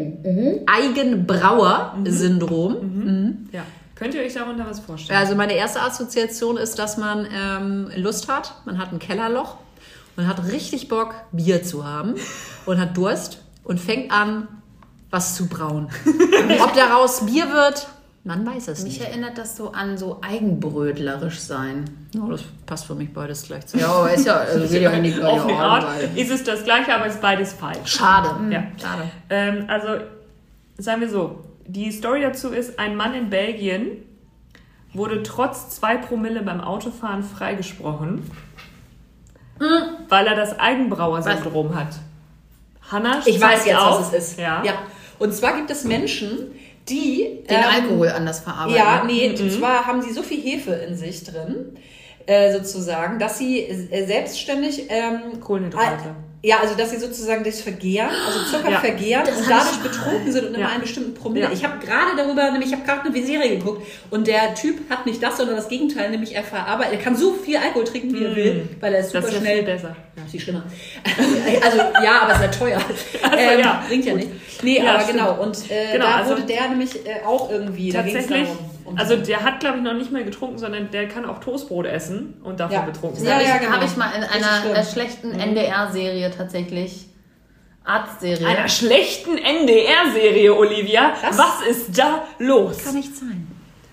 Eigenbrauer-Syndrom. Ja. Könnt ihr euch darunter was vorstellen? Also meine erste Assoziation ist, dass man ähm, Lust hat, man hat ein Kellerloch und hat richtig Bock, Bier zu haben und hat Durst und fängt an, was zu brauen. Ob daraus Bier wird, man weiß es Mich nicht. erinnert das so an so eigenbrötlerisch sein. Oh, das passt für mich beides gleich zusammen. Ja, aber ist ja, also geht ja in die gleiche Auf eine Art. Art ist es das Gleiche, aber ist beides falsch. Schade. Ja. Schade. Ähm, also, sagen wir so, die Story dazu ist, ein Mann in Belgien wurde trotz zwei Promille beim Autofahren freigesprochen, weil er das Eigenbrauer-Syndrom hat. Hanna Ich weiß zeigt jetzt, auf. was es ist. Ja. Ja. Und zwar gibt es Menschen, die Den ähm, Alkohol anders verarbeiten. Ja, nee, und zwar haben sie so viel Hefe in sich drin, äh, sozusagen, dass sie äh, selbstständig ähm, Kohlenhydrate. Ja, also dass sie sozusagen das vergehren, also Zucker Ja. vergehren Das und hab dadurch ich- betrunken sind und immer Ja. einen bestimmten Promille. Ja. Ich habe gerade darüber, nämlich ich habe gerade eine Serie geguckt und der Typ hat nicht das, sondern das Gegenteil, nämlich er verarbeitet, er kann so viel Alkohol trinken, wie er will, weil er ist super Das ist ja schnell. viel besser. Ja. Viel schlimmer. Also ja, aber es ist ja teuer. ähm, ja. Bringt ja nicht. Nee, Ja, aber stimmt. genau. Und äh, Genau, da also wurde der nämlich äh, auch irgendwie, da ging's Tatsächlich, darum, um also der hat, glaube ich, noch nicht mehr getrunken, sondern der kann auch Toastbrot essen und davon Ja. betrunken Das sein. habe Ja, ich, ja, genau. hab ich mal in Richtig einer schlimm. äh, schlechten N D R-Serie tatsächlich Arztserie. Einer schlechten N D R-Serie, Olivia. Was? Was ist da los? Kann nicht sein.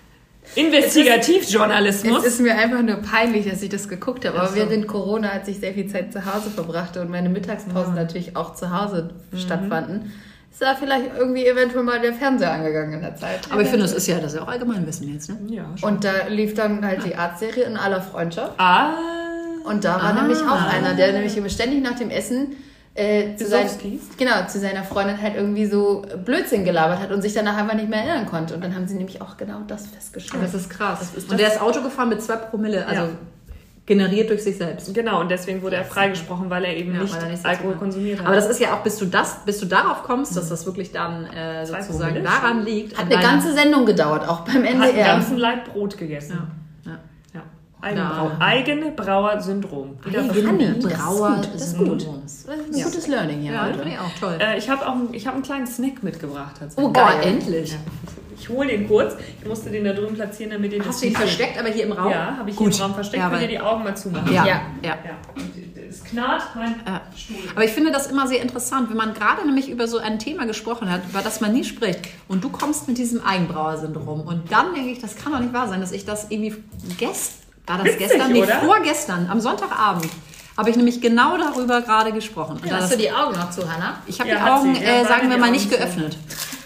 Investigativjournalismus. Es ist mir einfach nur peinlich, dass ich das geguckt habe. Aber so. während Corona, als ich sehr viel Zeit zu Hause verbrachte und meine Mittagspausen natürlich auch zu Hause stattfanden, ist da vielleicht irgendwie eventuell mal der Fernseher angegangen in der Zeit. Aber ich finde, das ist ja, das ist ja auch Allgemeinwissen jetzt, ne? Ja, schon. Und da lief dann halt die Arztserie in aller Freundschaft. Ah. Und da war Ah. nämlich auch einer, der nämlich immer ständig nach dem Essen äh, zu, sein, Besowskis? genau, zu seiner Freundin halt irgendwie so Blödsinn gelabert hat und sich danach einfach nicht mehr erinnern konnte. Und dann haben sie nämlich auch genau das festgestellt. Das ist krass. Und der ist Auto gefahren mit zwei Promille, also Ja. generiert durch sich selbst. Genau, und deswegen wurde er freigesprochen, weil er eben Ja, nicht weil er nichts Alkohol dazu hat. konsumiert hat. Aber das ist ja auch, bis du das, bis du darauf kommst, dass das wirklich dann äh, Zwei sozusagen Promille? daran liegt. Hat an eine deiner- ganze Sendung gedauert, auch beim N hat D einen R. ganzen Laib Brot gegessen. Ja. Ja. Ja. Eigenbrau Ja. Eigene Brauer-Syndrom. Wieder Eigene Honey, das ist Brauer- gut, das ist gut. Syndrom. Das ist ein Ja. gutes Learning hier Ja, heute. finde ich auch toll. Äh, ich habe auch einen, ich hab einen kleinen Snack mitgebracht. Tatsächlich. Oh, geil. Oh, endlich. Ja. Ich hole den kurz. Ich musste den da drüben platzieren, damit ihr Hast du ihn versteckt, aber hier im Raum? Ja, habe ich Gut. hier im Raum versteckt. Ja, Könnt ihr weil- die Augen mal zumachen? Ja. Ja. ja. Ja. Und es knarrt mein Ja. Stuhl. Aber ich finde das immer sehr interessant, wenn man gerade nämlich über so ein Thema gesprochen hat, über das man nie spricht und du kommst mit diesem Eigenbrauer-Syndrom und dann denke ich, das kann doch nicht wahr sein, dass ich das irgendwie gestern, war das Witzig, gestern? Nee, oder? vorgestern, am Sonntagabend, habe ich nämlich genau darüber gerade gesprochen. Und Ja, das, hast du die Augen noch zu, Hannah? ich habe Ja, die hat Augen, sie. Ja, äh, beide sagen wir die mal, Augen nicht zu. geöffnet.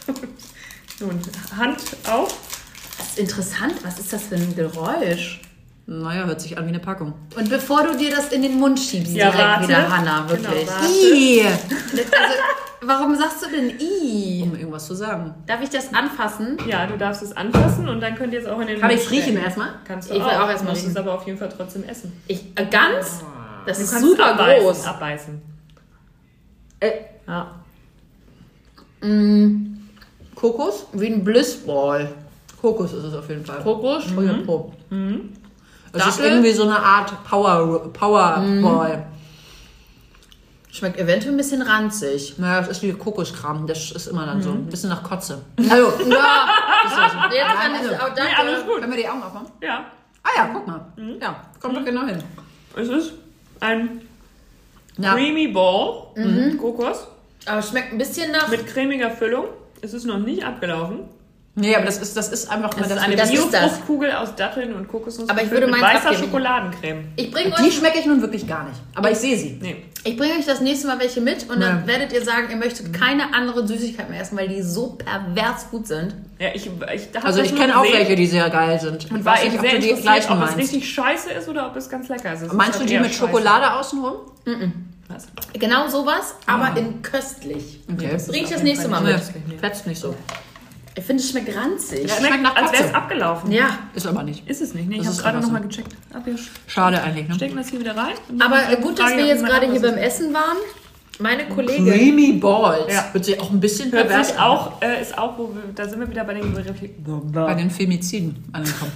Nun, Hand auf. Das ist interessant. Was ist das für ein Geräusch? Naja, hört sich an wie eine Packung. Und bevor du dir das in den Mund schiebst, Ja, direkt warte. wieder, Hannah, wirklich. Genau, warte. Ih, Also, warum sagst du denn I? um irgendwas zu sagen. Darf ich das anfassen? Ja, du darfst es anfassen und dann könnt ihr es auch in den Kann Mund ich es riechen stecken. erstmal? Kannst du Ich will auch. auch erst mal musst es riechen. aber auf jeden Fall trotzdem essen. Ich, äh, ganz? Das Du ist kannst super abbeißen, groß. Abbeißen. Äh, Ja. Kokos? Wie ein Blissball. Kokos ist es auf jeden Fall. Kokos? Oh ja, Pro. Das ist Dattel? irgendwie so eine Art Power, Powerball. Schmeckt eventuell ein bisschen ranzig. Naja, das ist wie Kokoskram. Das ist immer dann so ein bisschen nach Kotze. Also, Ja, jetzt kann ich auch, Nee, alles danke. gut. können wir die Augen aufmachen? Ja. Ah ja, guck mal. Ja, kommt doch genau hin. Es ist ein Ja. Creamy Ball, Kokos, Aber schmeckt ein bisschen nach... mit cremiger Füllung. Es ist noch nicht abgelaufen. Nee, aber das ist, das ist einfach Es mal ist eine das ist das. Bio-Fruchtkugel aus Datteln und Kokosnuss Aber ich gefüllt würde mit meins weißer abgeben. Schokoladencreme. Ich bringe Die euch, schmecke ich nun wirklich gar nicht. Aber ich sehe sie. Nee. ich bring euch das nächste Mal welche mit und dann Ja. werdet ihr sagen, ihr möchtet keine anderen Süßigkeiten mehr essen, weil die so pervers gut sind. Ja, ich, ich hab Also das ich nur kenne auch gesehen welche, die sehr geil sind. und Ich war weiß eben nicht, ob sehr du die interessiert, gleichen ob es meinst. richtig scheiße ist oder ob es ganz lecker ist. Es Meinst ist du die eher mit scheiße. Schokolade außenrum? Was? Genau sowas, aber in köstlich. Okay. Das bringe ich das nächste Mal Nee, mit. fetzt nicht so. Ich finde, es schmeckt ranzig. Ja. Schmeckt, Schmeckt nach als wäre es Kotze. abgelaufen. Ja, Ist aber nicht. Ist es nicht, ne? Ich Das habe ist gerade einfach nochmal so. gecheckt. Aber wir Schade eigentlich, ne? stecken das hier wieder rein. und dann aber äh, gut, dass frage wir ich, jetzt ob gerade jemand hier was beim ist. Essen waren. Meine Kollegin... Creamy Balls. Ja. Wird sie auch ein bisschen Hört pervers sich auch, äh, ist auch, wo wir, da sind wir wieder bei den Begriffen. bei den Femiziden angekommen.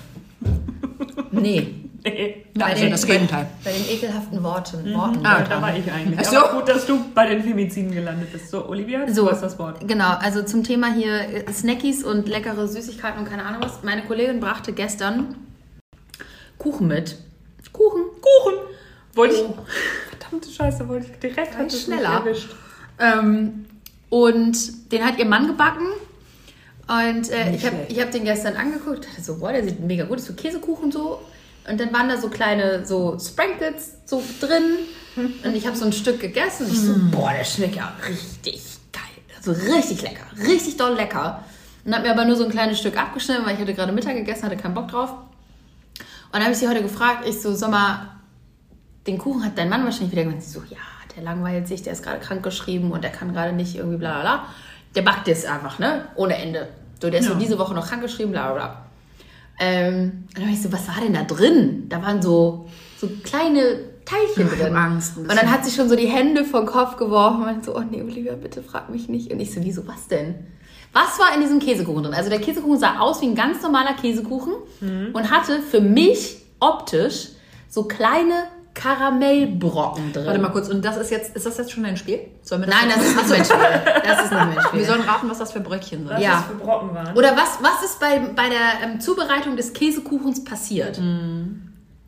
Nee, Nee. Ja, also den- das Gegenteil. bei den ekelhaften Worten. Worten Ah, Wörtern. Da war ich eigentlich. Ach so. Aber gut, dass du bei den Femiziden gelandet bist. So, Olivia, So, du hast das Wort. genau, also zum Thema hier äh, Snackies und leckere Süßigkeiten und keine Ahnung was. Meine Kollegin brachte gestern Kuchen mit. Kuchen. Kuchen! Wollte ich. Oh. Verdammte Scheiße, wollte ich direkt hat es mich schneller. erwischt. Ähm, und den hat ihr Mann gebacken. Und äh, ich habe schlecht. ich hab den gestern angeguckt. Dachte so, boah, der sieht mega gut aus. So Käsekuchen so. Und dann waren da so kleine so Sprinkles so drin. Und ich habe so ein Stück gegessen. Und ich so, boah, der schmeckt ja richtig geil. Also richtig lecker. Richtig doll lecker. Und habe mir aber nur so ein kleines Stück abgeschnitten, weil ich hatte gerade Mittag gegessen, hatte keinen Bock drauf. Und dann habe ich sie heute gefragt, ich so, sag mal, den Kuchen hat dein Mann wahrscheinlich wieder gemacht. Sie so, ja, der langweilt sich, der ist gerade krank geschrieben und der kann gerade nicht irgendwie bla bla bla. Der backt jetzt einfach, ne? Ohne Ende. So, der ist so diese Woche noch krank geschrieben, bla bla bla. Ähm, und dann habe ich so, was war denn da drin? Da waren so, so kleine Teilchen Ich drin. hab Angst ein Und dann hat sie schon so die Hände vom Kopf geworfen und meinte so, oh nee, Olivia, bitte frag mich nicht. Und ich so, wieso, was denn? Was war in diesem Käsekuchen drin? Also der Käsekuchen sah aus wie ein ganz normaler Käsekuchen und hatte für mich optisch so kleine Karamellbrocken drin. Warte mal kurz, und das ist jetzt, ist das jetzt schon ein Spiel? Sollen wir das Nein, das ist nicht mein Spiel. Das ist nicht mein Wir Spiel. sollen raten, was das für Brötchen sind. Was Ja. das für Brocken waren. Oder was, was ist bei, bei der ähm, Zubereitung des Käsekuchens passiert?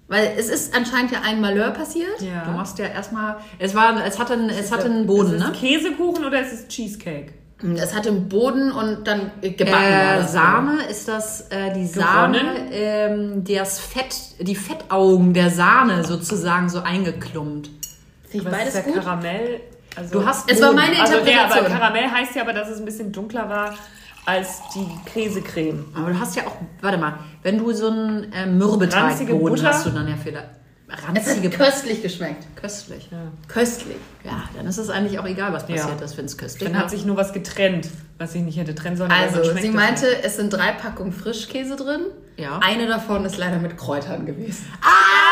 Weil es ist anscheinend ja ein Malheur passiert. Ja. Du machst ja erstmal, es war, es hatte, einen- es hatte einen Boden, ist es ne? Käsekuchen oder ist es Cheesecake? Es hatte einen Boden und dann gebacken. war Äh, das. Sahne ist das, äh, die Sahne, Gewonnen? ähm, das Fett, die Fettaugen der Sahne sozusagen so eingeklumpt. Finde ich Was beides ist der gut. Karamell? Also, Du hast Es war Boden. meine also der, aber Interpretation. Karamell heißt ja aber, dass es ein bisschen dunkler war als die Käsecreme. Aber du hast ja auch, warte mal, wenn du so einen äh, Mürbeteigboden Ranzige hast, du Butter? dann ja vielleicht Es ranzige hat köstlich geschmeckt. köstlich. Ja. Köstlich. ja, dann ist es eigentlich auch egal, was passiert Ja. ist, wenn es köstlich Dann hat sich nur was getrennt, was ich nicht hätte trennen sollen. aber Also, dann schmeckt sie es meinte, es sind drei Packungen Frischkäse drin. Ja. Eine davon ist leider mit Kräutern gewesen. Ah,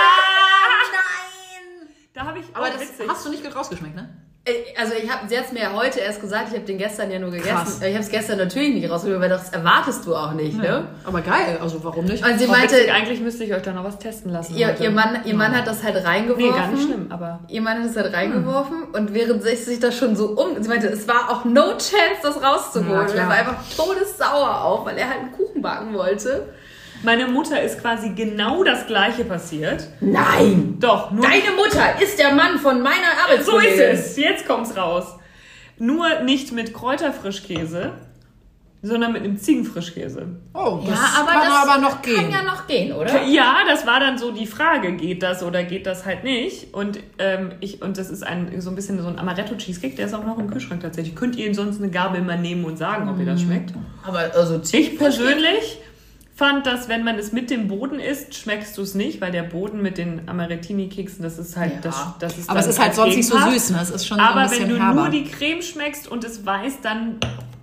nein! Da habe ich Aber auch das witzig. hast du nicht rausgeschmeckt, ne? Äh, Also ich habe, sie hat es mir ja heute erst gesagt, ich habe den gestern ja nur gegessen. Krass. Ich habe es gestern natürlich nicht rausgeholt, weil das erwartest du auch nicht, ne? Aber geil, also warum nicht? Und sie Auch meinte, witzig, eigentlich müsste ich euch da noch was testen lassen. ihr, heute. ihr, Mann, ihr Mann hat das halt reingeworfen. Nee, gar nicht schlimm, aber... Ihr Mann hat das halt reingeworfen und während sich sich das schon so um... Sie meinte, es war auch no chance, das rauszuholen. Ja, Und klar. er war einfach todessauer auf, weil er halt einen Kuchen backen wollte. Meine Mutter ist quasi genau das Gleiche passiert. Nein! Doch, nur... Deine Mutter ist der Mann von meiner so ist Arbeitskollegin. es, jetzt kommt's raus. Nur nicht mit Kräuterfrischkäse, sondern mit einem Ziegenfrischkäse. Oh, das Ja, aber kann das aber noch kann gehen. ja noch gehen, oder? Ja, das war dann so die Frage, geht das oder geht das halt nicht? Und ähm, ich und das ist ein so ein bisschen so ein Amaretto Cheesecake, der ist auch noch im Kühlschrank tatsächlich. Könnt ihr ihn sonst eine Gabel mal nehmen und sagen, ob ihr das schmeckt? Aber also Ich persönlich fand, dass wenn man es mit dem Boden isst, schmeckst du es nicht, weil der Boden mit den Amarettini-Keksen, das ist halt Ja. das, das ist Aber dann es ist halt als sonst nicht so Gegenpart. süß, ne? Es ist schon so Aber ein bisschen wenn du herber. nur die Creme schmeckst und es weiß, dann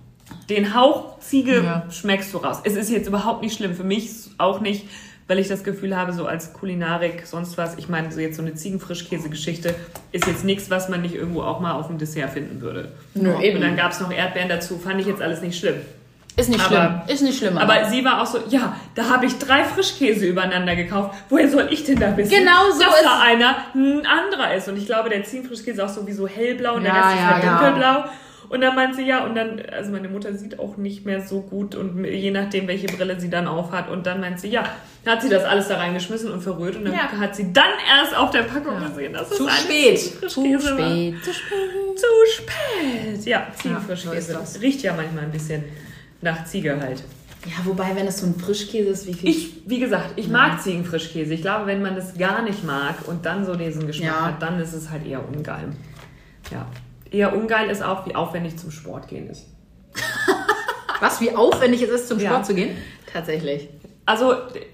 den Hauch Ziege Ja. schmeckst du raus. Es ist jetzt überhaupt nicht schlimm. Für mich auch nicht, weil ich das Gefühl habe, so als Kulinarik, sonst was, ich meine, so jetzt so eine Ziegenfrischkäse-Geschichte ist jetzt nichts, was man nicht irgendwo auch mal auf dem Dessert finden würde. Nö, Und eben. dann gab es noch Erdbeeren dazu, fand ich jetzt alles nicht schlimm. Ist nicht Aber- schlimm. Ist nicht schlimm. Aber sie war auch so, ja, da habe ich drei Frischkäse übereinander gekauft. Woher soll ich denn da wissen, Genau so dass ist da es. einer ein anderer ist? Und ich glaube, der Ziegenfrischkäse ist auch sowieso hellblau und der Ja, Rest ist ja, halt ja. dunkelblau. Und dann meint sie, ja, und dann, also meine Mutter sieht auch nicht mehr so gut und je nachdem, welche Brille sie dann aufhat. Und dann meint sie, ja, dann hat sie das alles da reingeschmissen und verrührt und dann Ja. hat sie dann erst auf der Packung gesehen, dass Zu es eine spät. Ziegenfrischkäse zu war. spät. Zu spät. Zu spät. Ja, Ziegenfrischkäse. so ist das. Riecht ja manchmal ein bisschen nach Ziege halt. Ja, wobei, wenn es so ein Frischkäse ist, wie viel... Ich, wie gesagt, ich mag Ziegenfrischkäse. Ich glaube, wenn man das gar nicht mag und dann so diesen Geschmack Ja. hat, dann ist es halt eher ungeil. Ja. Eher ungeil ist auch, wie aufwendig zum Sport gehen ist. Was, wie aufwendig es ist, zum Ja. Sport zu gehen? Tatsächlich. Also,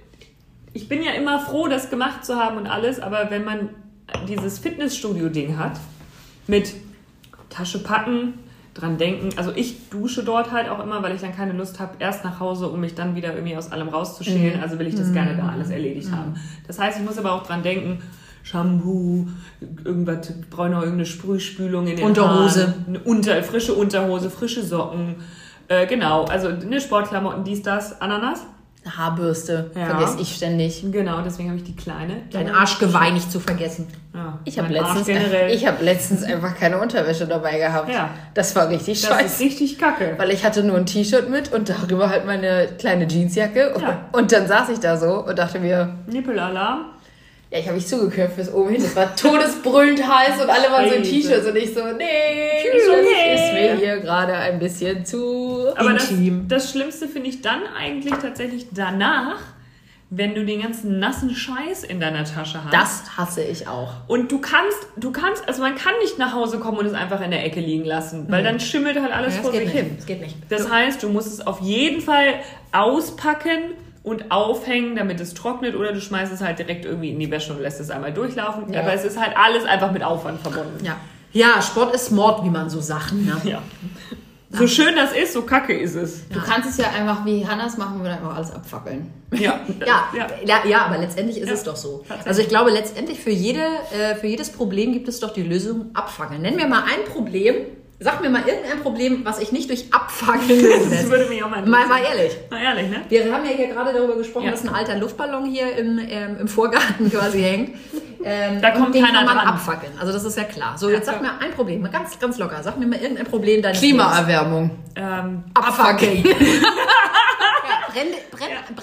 ich bin ja immer froh, das gemacht zu haben und alles, aber wenn man dieses Fitnessstudio-Ding hat, mit Tasche packen, dran denken, also ich dusche dort halt auch immer, weil ich dann keine Lust habe, erst nach Hause, um mich dann wieder irgendwie aus allem rauszuschälen, also will ich das gerne da alles erledigt haben. Das heißt, ich muss aber auch dran denken, Shampoo, irgendwas, brauche noch irgendeine Sprühspülung in den Unterhose. Haaren, eine unter, frische Unterhose, frische Socken, äh, genau, also eine Sportklamotten, dies, das, Ananas. Haarbürste. Ja. Vergesse ich ständig. Genau, deswegen habe ich die kleine. Dein Arschgeweih nicht zu vergessen. Ja, Ich habe mein Arsch letztens, generell. ich hab letztens einfach keine Unterwäsche dabei gehabt. Ja. Das war richtig das scheiße. ist richtig kacke. Weil ich hatte nur ein T-Shirt mit und darüber halt meine kleine Jeansjacke. Ja. Und dann saß ich da so und dachte mir, Nippelalarm. ja, ich habe mich zugekürft bis oben hin. Das war todesbrüllend heiß und alle waren so in Scheiße. T-Shirts und ich so, nee, Tschüss, das okay. ist mir hier gerade ein bisschen zu... Aber das, Intim. das Schlimmste finde ich dann eigentlich tatsächlich danach, wenn du den ganzen nassen Scheiß in deiner Tasche hast. Das hasse ich auch. Und du kannst, du kannst, also man kann nicht nach Hause kommen und es einfach in der Ecke liegen lassen, weil dann schimmelt halt alles Ja, vor das sich geht hin. nicht. Das geht nicht. Das heißt, du musst es auf jeden Fall auspacken und aufhängen, damit es trocknet, oder du schmeißt es halt direkt irgendwie in die Wäsche und lässt es einmal durchlaufen. Ja. Aber es ist halt alles einfach mit Aufwand verbunden. Ja. Ja, Sport ist Mord, wie man so sagt. Ne? Ja. So schön das ist, so kacke ist es. Du kannst es ja einfach, wie Hannas machen, wir einfach alles abfackeln. Ja. Ja, ja. ja. ja, aber letztendlich ist Ja, es doch so. tatsächlich. Also ich glaube, letztendlich für, jede, äh, für jedes Problem gibt es doch die Lösung Abfackeln. Nenn mir mal ein Problem, sag mir mal irgendein Problem, was ich nicht durch Abfackeln lösen Das lässt. würde mich auch mal Mal, interessieren. mal ehrlich. Mal ehrlich, ne? Wir haben ja hier gerade darüber gesprochen, Ja. dass ein alter Luftballon hier im, ähm, im Vorgarten quasi hängt. Ähm, Da kommt und den keiner kann man dran. abfackeln. Also das ist ja klar. So, Ja, jetzt sag klar. mir ein Problem, mal ganz, ganz locker. Sag mir mal irgendein Problem deines Klimaerwärmung. Ähm, Lebens. Abfackeln. ja, Brände, Brenn,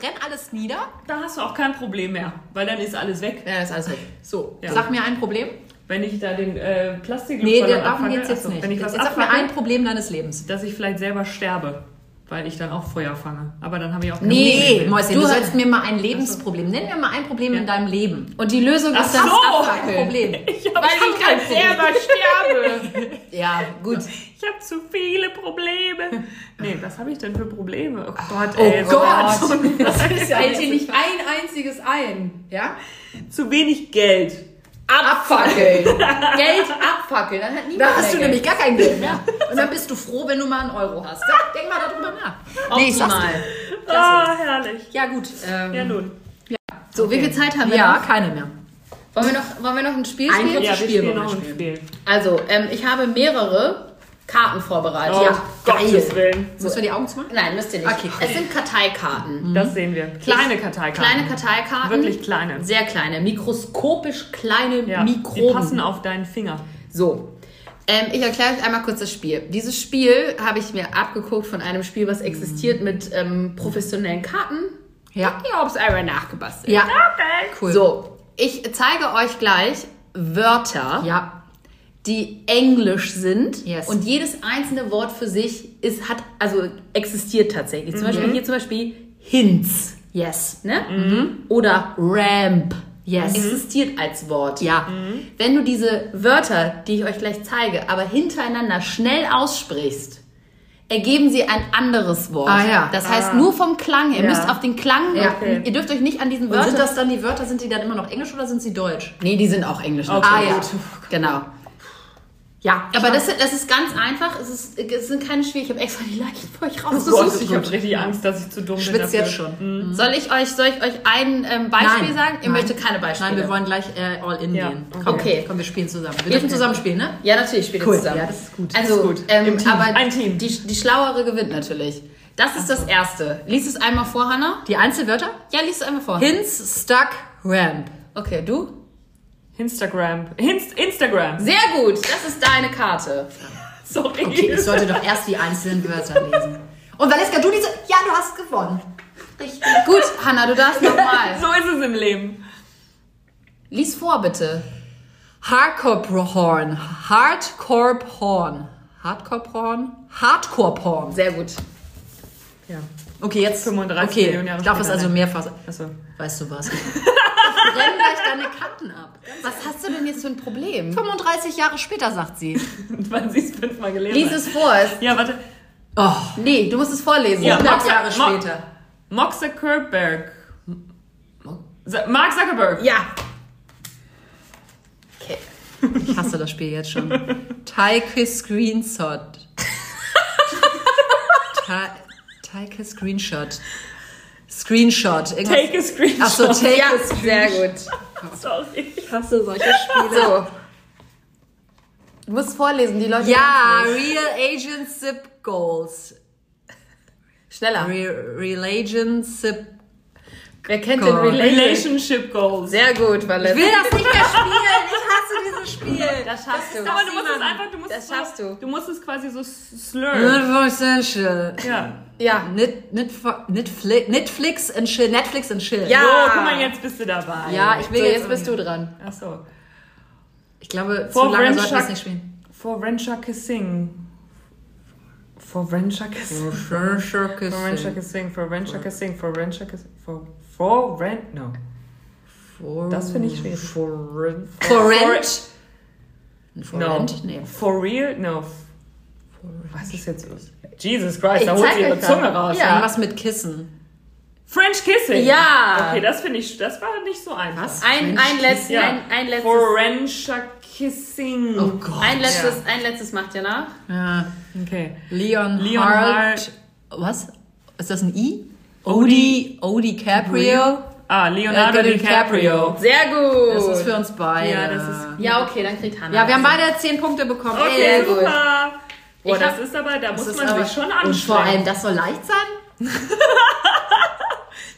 brenne alles nieder. Da hast du auch kein Problem mehr, weil dann ist alles weg. Ja, das ist alles weg. So, Ja. sag mir ein Problem. Wenn ich da den äh, Plastik Nee, Luftballon darum abfacke, geht's jetzt achso, nicht. Wenn ich Jetzt was sag mir abfacke, ein Problem deines Lebens. dass ich vielleicht selber sterbe, weil ich dann auch Feuer fange. Aber dann habe ich auch kein Nee, Problem mehr. Mäuschen, Du du hast- sollst mir mal ein Lebensproblem. Nenn mir mal ein Problem in deinem Leben. Und die Lösung Ach ist das so, Abfackeln. Problem. Ich habe Weil ich halt selber sterbe. Ja, gut. Ich habe zu viele Probleme. Nee, was habe ich denn für Probleme? Oh Gott, Oh ey. so- Gott. Das ist ja fällt dir nicht ein einziges ein. Ja? Zu wenig Geld. Abfackeln. Geld abfackeln. Dann hat niemand Da hast mehr du Geld. nämlich gar kein Geld mehr. Und dann bist du froh, wenn du mal einen Euro hast. Ja, denk mal darüber nach. Nee, ich sag's Optimal. dir. Ah, herrlich. Ja, gut. Ähm, Ja, nun. So, wie viel Zeit haben wir ja, noch? keine mehr. Wollen wir noch, wollen wir noch ein Spiel Ein spielen? kurzes Ja, wir Spiel spielen wollen wir noch ein spielen. Spiel. Also, ähm, ich habe mehrere Karten vorbereitet. Oh, Ja. Gottes Willen. Müssen wir die Augen zumachen? Nein, müsst ihr nicht. Okay, cool. Es sind Karteikarten. Das sehen wir. Kleine Karteikarten. Kleine Karteikarten. Wirklich kleine. Sehr kleine. Mikroskopisch kleine Ja, die Mikroben. passen auf deinen Finger. So. Ähm, ich erkläre euch einmal kurz das Spiel. Dieses Spiel habe ich mir abgeguckt von einem Spiel, was existiert mit ähm, professionellen Karten. Ja. Ich habe es einmal nachgebastelt. Ja. Cool. So, ich zeige euch gleich Wörter, Ja. die englisch sind. Yes. Und jedes einzelne Wort für sich ist, hat, also existiert tatsächlich. Zum Beispiel hier zum Beispiel Hints. Yes. Ne? Oder Ramp. Yes. Existiert als Wort. Ja. Wenn du diese Wörter, die ich euch gleich zeige, aber hintereinander schnell aussprichst, ergeben sie ein anderes Wort. Ah, ja. Das heißt, nur vom Klang, ihr Ja. müsst auf den Klang, Ja. okay. Ihr dürft euch nicht an diesen Und Wörtern... sind das dann die Wörter, sind die dann immer noch Englisch oder sind sie Deutsch? Nee, die sind auch Englisch. Okay. natürlich. Ah, ja. Genau. Ja. Aber das, das ist ganz einfach. Es, ist, es sind keine schwierigen. Ich habe extra die Leichen für euch Gott, rausgesucht. ich habe richtig Angst, dass ich zu dumm bin. Schwitzt dafür. jetzt schon. Soll ich euch, soll ich euch ein ähm, Beispiel Nein. sagen? Ihr Nein. möchtet keine Beispiele. Nein, wir wollen gleich äh, all in Ja. gehen. Komm, Okay. Komm, wir spielen zusammen. Wir dürfen zusammen spielen, ne? Ja, natürlich spielen wir Cool. zusammen. Ja, das ist gut. Also, Das ist gut. Ähm, Im Team. aber Ein Team. Die, die Schlauere gewinnt natürlich. Das ist das Erste. Lies es einmal vor, Hannah. Die Einzelwörter? Ja, lies es einmal vor. Hints, stuck, ramp. Okay, du? Instagram. Hinst Instagram. Sehr gut. Das ist deine Karte. Sorry. Okay, ich sollte doch erst die einzelnen Wörter lesen. Und Valeska, du diese... Ja, du hast gewonnen. Richtig. Gut, Hannah, du darfst nochmal. So ist es im Leben. Lies vor, bitte. Hardcore Horn. Hardcore Porn. Hardcore Porn? Hardcore Porn. Sehr gut. Ja. Okay, jetzt... fünfunddreißig okay, Millionen Jahre ich darf es später, also ne? mehrfach... Achso. Weißt du was? Ich brenne gleich deine Karten ab. Was hast du denn jetzt für ein Problem? fünfunddreißig Jahre später, sagt sie. Weil sie es fünfmal gelesen Lies hat. es vor. Es- Ja, warte. Oh, Nee, du musst es vorlesen. Ja. hundert Mark- Jahre Mark- später. Mark Zuckerberg. Z- Mark Zuckerberg. Ja. Okay. Ich hasse das Spiel jetzt schon. Taike Screenshot. Ta- Taike Screenshot. Screenshot. Irgendwas- Take a screenshot. Ach so, take Ja, a Screenshot. sehr gut. Sorry. Ich hasse solche Spiele. So. Du musst vorlesen, die Leute. Ja, hören's nicht. Real Agent Zip Goals. Schneller. Re Religion Zip. Wer kennt Goal. den Relation? Relationship Goals. Sehr gut, Vanessa. Ich will das nicht mehr spielen. Ich hasse dieses Spiel. Das schaffst du. Aber du musst es einfach, du musst Das es schaffst so, du. Du musst es quasi so slurren. Not essential. Ja. Ja. Nit, nit, Netflix, Netflix and chill. Netflix and chill. Ja. So, guck mal, jetzt bist du dabei. Ja, ich will So, jetzt, jetzt bist du dran. Achso. Ich glaube, For zu lange French sollten wir es Chuck- nicht spielen. For Venture Kissing. For Venture Kissing. For Venture Kissing. For Venture Kissing. For Venture Kissing. For For Rent. No. Das finde ich schwierig. For Rent. For Rent? For No. Rent? Nee. For Real? No. Was ist jetzt los? Jesus Christ, Ich da holt zeig sie ihre euch Zunge dann. raus. Ja. Irgendwas mit Kissen. French Kissing. Ja. Okay, das finde ich, das war nicht so einfach. Was? Ein, ein, letzt, Ja. ein, ein letztes. For Venture Kissing. Oh Gott. Ein letztes, ein letztes macht ihr nach. Ja. Okay. Leon, Leon Hart. Was? Ist das ein I? Odi, Odi Caprio. Ah, Leonardo Äh, DiCaprio. Sehr gut. Das ist für uns beide. Ja, das ist- Ja, okay, dann kriegt Hannah. Ja, wir haben beide zehn Punkte bekommen. Okay, Ey, gut. super. Boah, Ich das hab- ist aber, da muss ist man aber- sich schon Und anstrengen. vor allem, das soll leicht sein?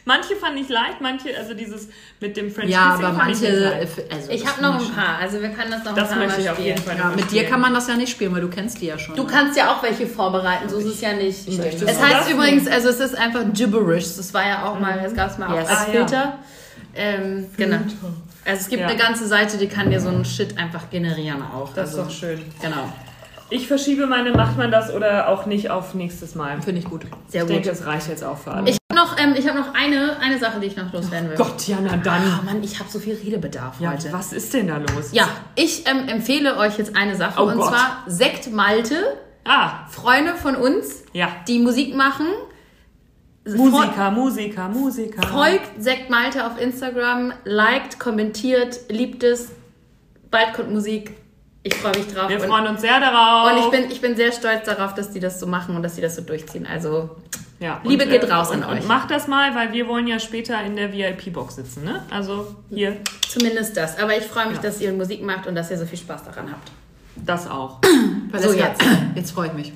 Manche fand ich leicht, manche, also dieses mit dem French Ja, Kissing aber fand ich nicht manche... leicht. Also Ich das habe noch finde ein paar, also wir können das noch Das ein paar möchte Mal ich auf jeden spielen. Fall Ja, mit dir kann man das ja nicht spielen, weil du kennst die ja schon. Du kannst ja auch welche vorbereiten, so ist es ja nicht. möchte Es das heißt nicht. übrigens, also es ist einfach gibberish. Das war ja auch mal, das gab es mal auch Yes. als Ah, ja. Filter. Ähm, genau. Also es gibt Ja. eine ganze Seite, die kann dir so einen Shit einfach generieren auch. Das ist also, doch schön. Genau. Ich verschiebe meine, macht man das oder auch nicht auf nächstes Mal? Finde ich gut. Sehr Ich gut. denke, es reicht jetzt auch für alle. Ich habe noch, ähm, ich hab noch eine, eine Sache, die ich noch loswerden will. Gott, ja, na dann. Oh Mann, ich habe so viel Redebedarf Ja, heute. was ist denn da los? Ja, ich ähm, empfehle euch jetzt eine Sache Oh und Gott. zwar Sekt Malte. Ah, Freunde von uns, ja. die Musik machen. Musiker, Musiker, Musiker. Folgt Sekt Malte auf Instagram, liked, kommentiert, liebt es. Bald kommt Musik. Ich freue mich drauf. Wir und, freuen uns sehr darauf. und ich bin, ich bin sehr stolz darauf, dass die das so machen und dass die das so durchziehen. Also, ja, Liebe und, geht raus und, an und euch. Macht das mal, weil wir wollen ja später in der V I P-Box sitzen, ne? Also hier, zumindest das. Aber ich freue mich, Ja. dass ihr Musik macht und dass ihr so viel Spaß daran habt. das auch. So, So, jetzt. Jetzt freue ich mich.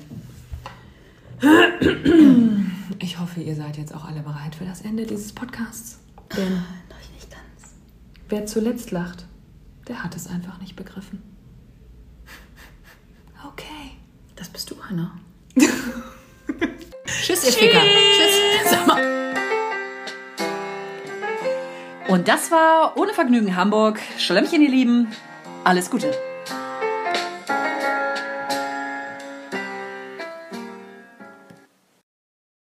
Ich hoffe, ihr seid jetzt auch alle bereit für das Ende dieses Podcasts. Denn Noch nicht ganz. wer zuletzt lacht, der hat es einfach nicht begriffen. Okay. Das bist du, Anna. Tschüss, ihr Ficker. Tschüss. Sag mal. Und das war Ohne Vergnügen Hamburg. Schlemmchen, ihr Lieben. Alles Gute.